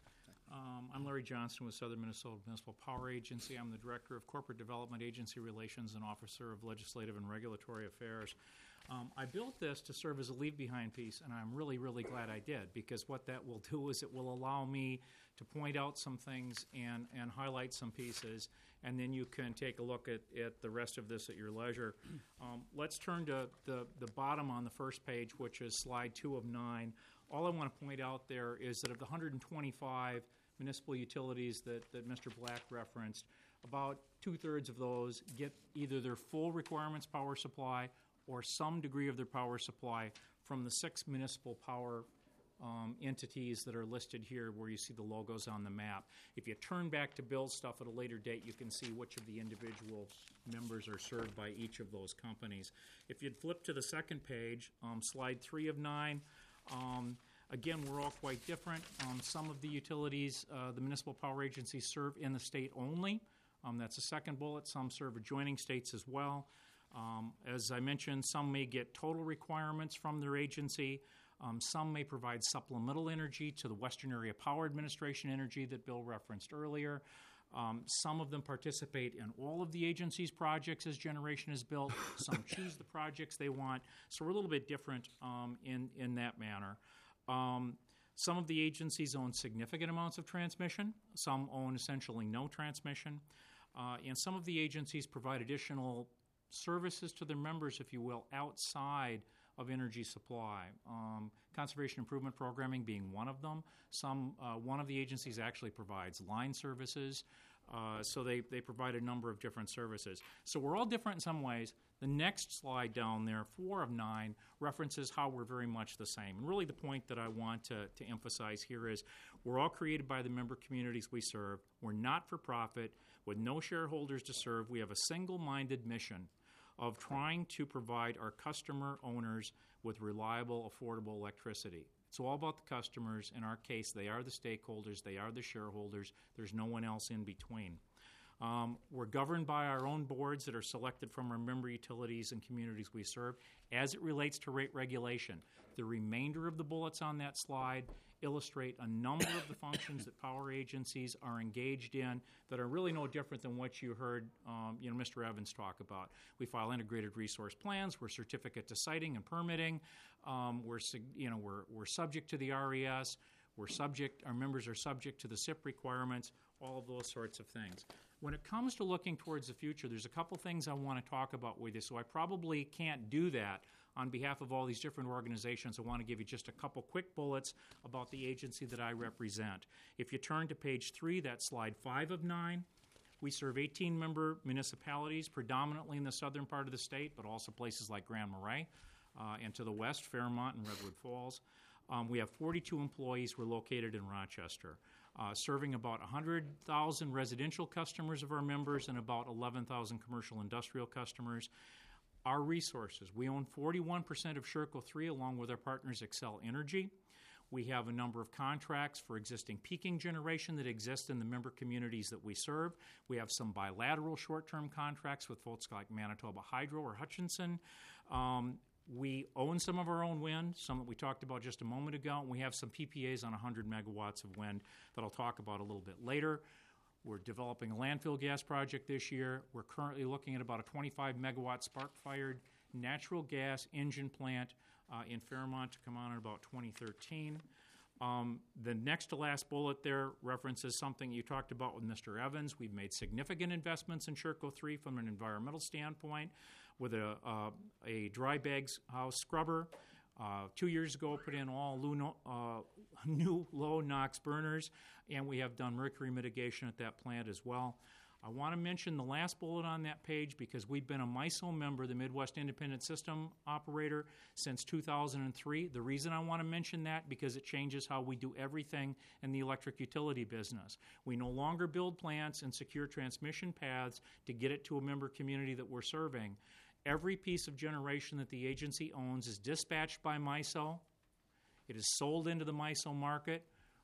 Um, I'm Larry Johnston with Southern Minnesota Municipal Power Agency. I'm the Director of Corporate Development, Agency Relations, and Officer of Legislative and Regulatory Affairs. Um, I built this to serve as a leave-behind piece, and I'm really, really glad I did, because what that will do is it will allow me to point out some things and, and highlight some pieces, and then you can take a look at, at the rest of this at your leisure. Um, let's turn to the, the bottom on the first page, which is slide two of nine. All I want to point out there is that of the one hundred twenty-five municipal utilities that, that Mister Black referenced, about two-thirds of those get either their full requirements power supply or some degree of their power supply from the six municipal power um, entities that are listed here where you see the logos on the map. If you turn back to Bill's stuff at a later date, you can see which of the individual members are served by each of those companies. If you'd flip to the second page, um, slide three of nine, um, again, we're all quite different. Um, some of the utilities, uh, the municipal power agencies serve in the state only. Um, that's the second bullet. Some serve adjoining states as well. Um, as I mentioned, some may get total requirements from their agency. Um, some may provide supplemental energy to the Western Area Power Administration energy that Bill referenced earlier. Um, some of them participate in all of the agency's projects as generation is built. Some choose the projects they want. So we're a little bit different um, in, in that manner. Um, some of the agencies own significant amounts of transmission. Some own essentially no transmission. Uh, and some of the agencies provide additional services to their members, if you will, outside of energy supply. Um, conservation improvement programming being one of them. Some, uh, one of the agencies actually provides line services. Uh, so they, they provide a number of different services. So we're all different in some ways. The next slide down there, four of nine, references how we're very much the same. And really the point that I want to, to emphasize here is we're all created by the member communities we serve. We're not for profit with no shareholders to serve. We have a single-minded mission of trying to provide our customer owners with reliable, affordable electricity. It's all about the customers. In our case, they are the stakeholders, they are the shareholders. There's no one else in between. Um, we're governed by our own boards that are selected from our member utilities and communities we serve. As it relates to rate regulation, the remainder of the bullets on that slide illustrate a number of the functions that power agencies are engaged in that are really no different than what you heard um, you know, Mister Evans talk about. We file integrated resource plans. We're certificate to siting and permitting. Um, we're, you know, we're, we're subject to the R E S. We're subject, our members are subject to the S I P requirements, all of those sorts of things. When it comes to looking towards the future, there's a couple things I want to talk about with you, so I probably can't do that on behalf of all these different organizations. I want to give you just a couple quick bullets about the agency that I represent. If you turn to page three, that's slide five of nine. We serve eighteen member municipalities, predominantly in the southern part of the state, but also places like Grand Marais, uh, and to the west, Fairmont and Redwood Falls. Um, we have forty-two employees. We're located in Rochester, uh, serving about one hundred thousand residential customers of our members and about eleven thousand commercial industrial customers. Our resources, we own forty-one percent of Sherco three along with our partners Xcel Energy. We have a number of contracts for existing peaking generation that exist in the member communities that we serve. We have some bilateral short-term contracts with folks like Manitoba Hydro or Hutchinson. Um, we own some of our own wind, some that we talked about just a moment ago, and we have some P P As on one hundred megawatts of wind that I'll talk about a little bit later. We're developing a landfill gas project this year. We're currently looking at about a twenty-five megawatt spark-fired natural gas engine plant uh, in Fairmont to come on in about twenty thirteen. Um, the next to last bullet there references something you talked about with Mister Evans. We've made significant investments in Sherco three from an environmental standpoint with a, uh, a dry bags house scrubber. Uh, two years ago, put in all luno, uh, new low NOx burners, and we have done mercury mitigation at that plant as well. I want to mention the last bullet on that page because we've been a MISO member, the Midwest Independent System Operator, since two thousand three. The reason I want to mention that because it changes how we do everything in the electric utility business. We no longer build plants and secure transmission paths to get it to a member community that we're serving. Every piece of generation that the agency owns is dispatched by MISO. It is sold into the MISO market.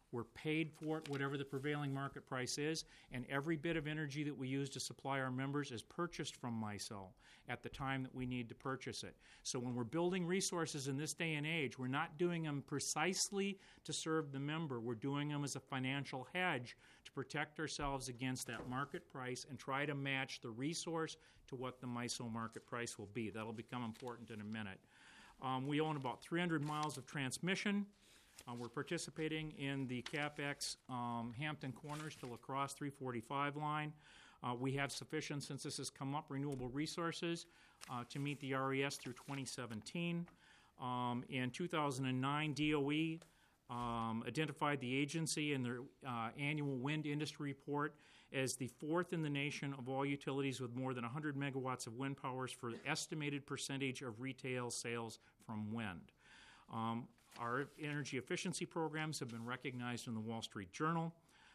We're paid for it, whatever the prevailing market price is, and every bit of energy that we use to supply our members is purchased from MISO at the time that we need to purchase it. So when we're building resources in this day and age, we're not doing them precisely to serve the member. We're doing them as a financial hedge to protect ourselves against that market price and try to match the resource to what the MISO market price will be. That'll become important in a minute. Um, we own about three hundred miles of transmission. Uh, we're participating in the CapEx um, Hampton Corners to La Crosse three forty-five line. Uh, we have sufficient, since this has come up, renewable resources uh, to meet the R E S through twenty seventeen. Um, in two thousand nine, D O E um, identified the agency in their uh, annual wind industry report as the fourth in the nation of all utilities with more than one hundred megawatts of wind powers for the estimated percentage of retail sales from wind. Um, Our energy efficiency programs have been recognized in the Wall Street Journal.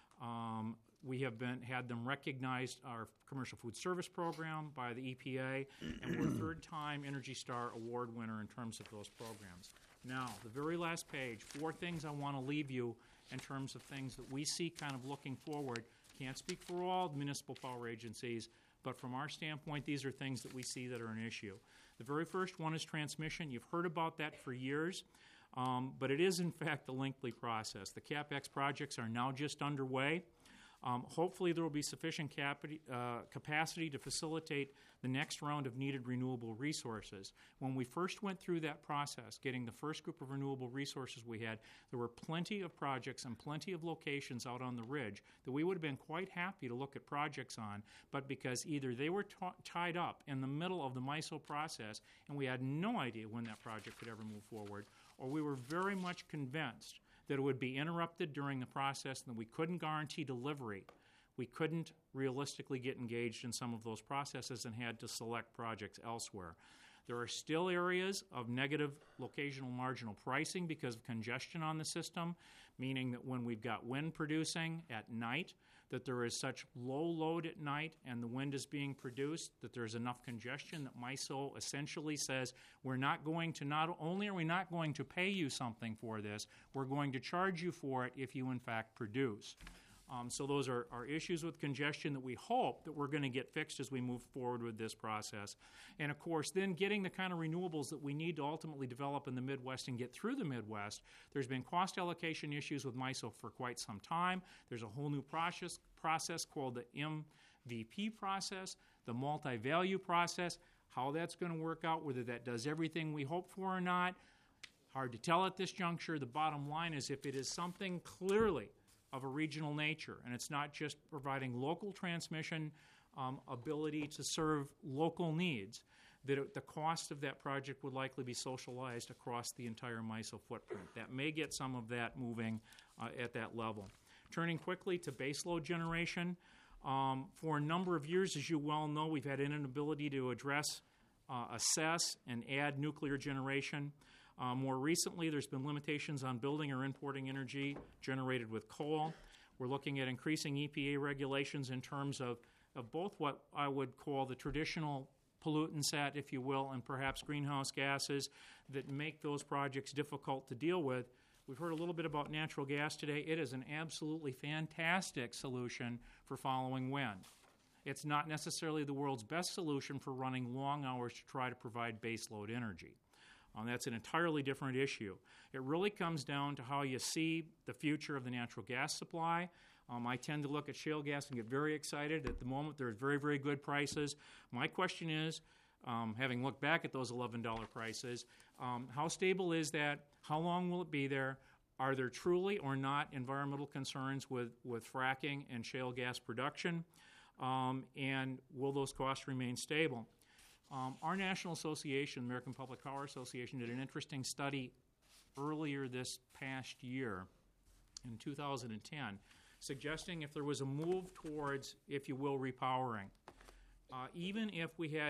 Um, we have been had them recognized, our commercial food service program, by the E P A, and we're a third-time Energy Star Award winner in terms of those programs. Now, the very last page, four things I want to leave you in terms of things that we see kind of looking forward. Can't speak for all municipal power agencies, but from our standpoint, these are things that we see that are an issue. The very first one is transmission. You've heard about that for years. Um, but it is, in fact, a lengthy process. The CapEx projects are now just underway. Um, hopefully there will be sufficient capi- uh, capacity to facilitate the next round of needed renewable resources. When we first went through that process, getting the first group of renewable resources we had, there were plenty of projects and plenty of locations out on the ridge that we would have been quite happy to look at projects on, but because either they were t- tied up in the middle of the MISO process and we had no idea when that project could ever move forward, or we were very much convinced that it would be interrupted during the process and that we couldn't guarantee delivery, we couldn't realistically get engaged in some of those processes and had to select projects elsewhere. There are still areas of negative locational marginal pricing because of congestion on the system, meaning that when we've got wind producing at night, that there is such low load at night and the wind is being produced that there's enough congestion that MISO essentially says we're not going to, not only are we not going to pay you something for this, we're going to charge you for it if you in fact produce. Um, so those are, are issues with congestion that we hope that we're going to get fixed as we move forward with this process. And of course, then getting the kind of renewables that we need to ultimately develop in the Midwest and get through the Midwest. There's been cost allocation issues with MISO for quite some time. There's a whole new process, process called the M V P process, the multi-value process. How that's going to work out, whether that does everything we hope for or not, hard to tell at this juncture. The bottom line is if it is something clearly of a regional nature, and it's not just providing local transmission um, ability to serve local needs, that it, the cost of that project would likely be socialized across the entire MISO footprint. That may get some of that moving uh, at that level. Turning quickly to baseload generation, um, for a number of years, as you well know, we've had an inability to address, uh, assess, and add nuclear generation. Uh, more recently, there's been limitations on building or importing energy generated with coal. We're looking at increasing E P A regulations in terms of, of both what I would call the traditional pollutant set, if you will, and perhaps greenhouse gases that make those projects difficult to deal with. We've heard a little bit about natural gas today. It is an absolutely fantastic solution for following wind. It's not necessarily the world's best solution for running long hours to try to provide baseload energy. Um, that's an entirely different issue. It really comes down to how you see the future of the natural gas supply. Um, I tend to look at shale gas and get very excited. At the moment, there's very, very good prices. My question is, um, having looked back at those eleven dollar prices, um, how stable is that? How long will it be there? Are there truly or not environmental concerns with, with fracking and shale gas production? Um, and will those costs remain stable? Um, our national association, American Public Power Association, did an interesting study earlier this past year, in two thousand ten, suggesting if there was a move towards, if you will, repowering, uh, even if we had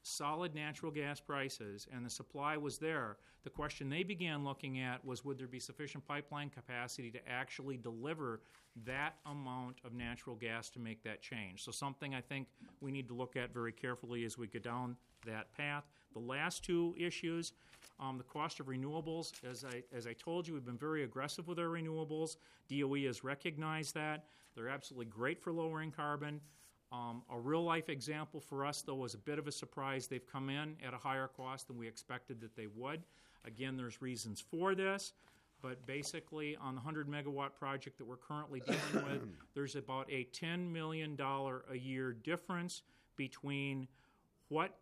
solid natural gas prices and the supply was there, the question they began looking at was would there be sufficient pipeline capacity to actually deliver that amount of natural gas to make that change. So something I think we need to look at very carefully as we go down that path. The last two issues, um, the cost of renewables, as I, as I told you, we've been very aggressive with our renewables. D O E has recognized that. They're absolutely great for lowering carbon. Um, a real-life example for us, though, was a bit of a surprise. They've come in at a higher cost than we expected that they would. Again, there's reasons for this, but basically on the one hundred megawatt project that we're currently dealing with, there's about a ten million dollars a year difference between what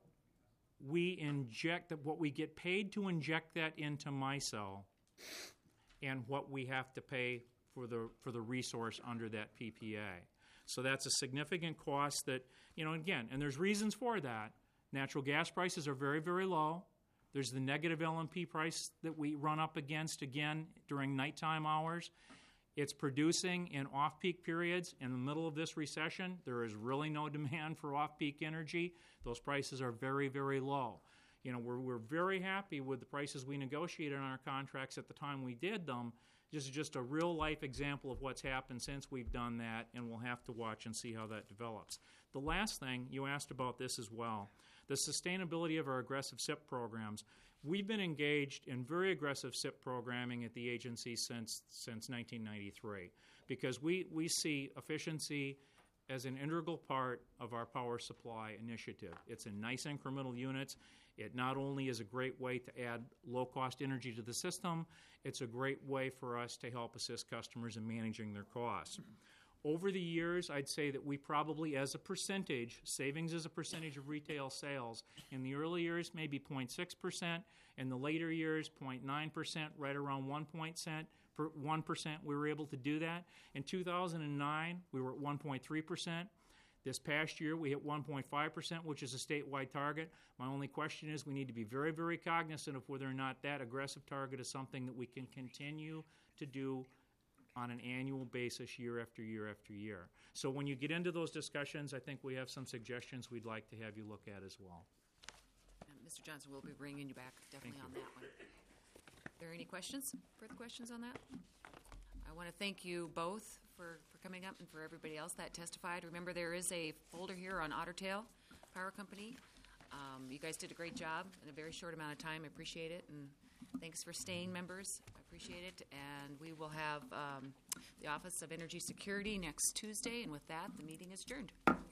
we inject, what we get paid to inject that into MISO and what we have to pay for the for the resource under that P P A. So that's a significant cost that, you know, again, and there's reasons for that. Natural gas prices are very, very low. There's the negative L M P price that we run up against, again, during nighttime hours. It's producing in off-peak periods. In the middle of this recession, there is really no demand for off-peak energy. Those prices are very, very low. You know, we're, we're very happy with the prices we negotiated on our contracts at the time we did them. This is just a real-life example of what's happened since we've done that, and we'll have to watch and see how that develops. The last thing, you asked about this as well, the sustainability of our aggressive S I P programs. We've been engaged in very aggressive S I P programming at the agency since since nineteen ninety-three because we, we see efficiency as an integral part of our power supply initiative. It's in nice incremental units. It not only is a great way to add low-cost energy to the system, it's a great way for us to help assist customers in managing their costs. Over the years, I'd say that we probably, as a percentage, savings as a percentage of retail sales, in the early years, maybe zero point six percent. In the later years, zero point nine percent, right around one percent. one percent, we were able to do that. In two thousand nine, we were at one point three percent. This past year, we hit one point five percent, which is a statewide target. My only question is we need to be very, very cognizant of whether or not that aggressive target is something that we can continue to do on an annual basis year after year after year. So when you get into those discussions, I think we have some suggestions we'd like to have you look at as well. And Mister Johnson, we'll be bringing you back definitely on that one. Are there any questions, further questions on that? I want to thank you both for, for coming up and for everybody else that testified. Remember, there is a folder here on Otter Tail Power Company. Um, you guys did a great job in a very short amount of time. I appreciate it. And thanks for staying, members. I appreciate it. And we will have um, the Office of Energy Security next Tuesday. And with that, the meeting is adjourned.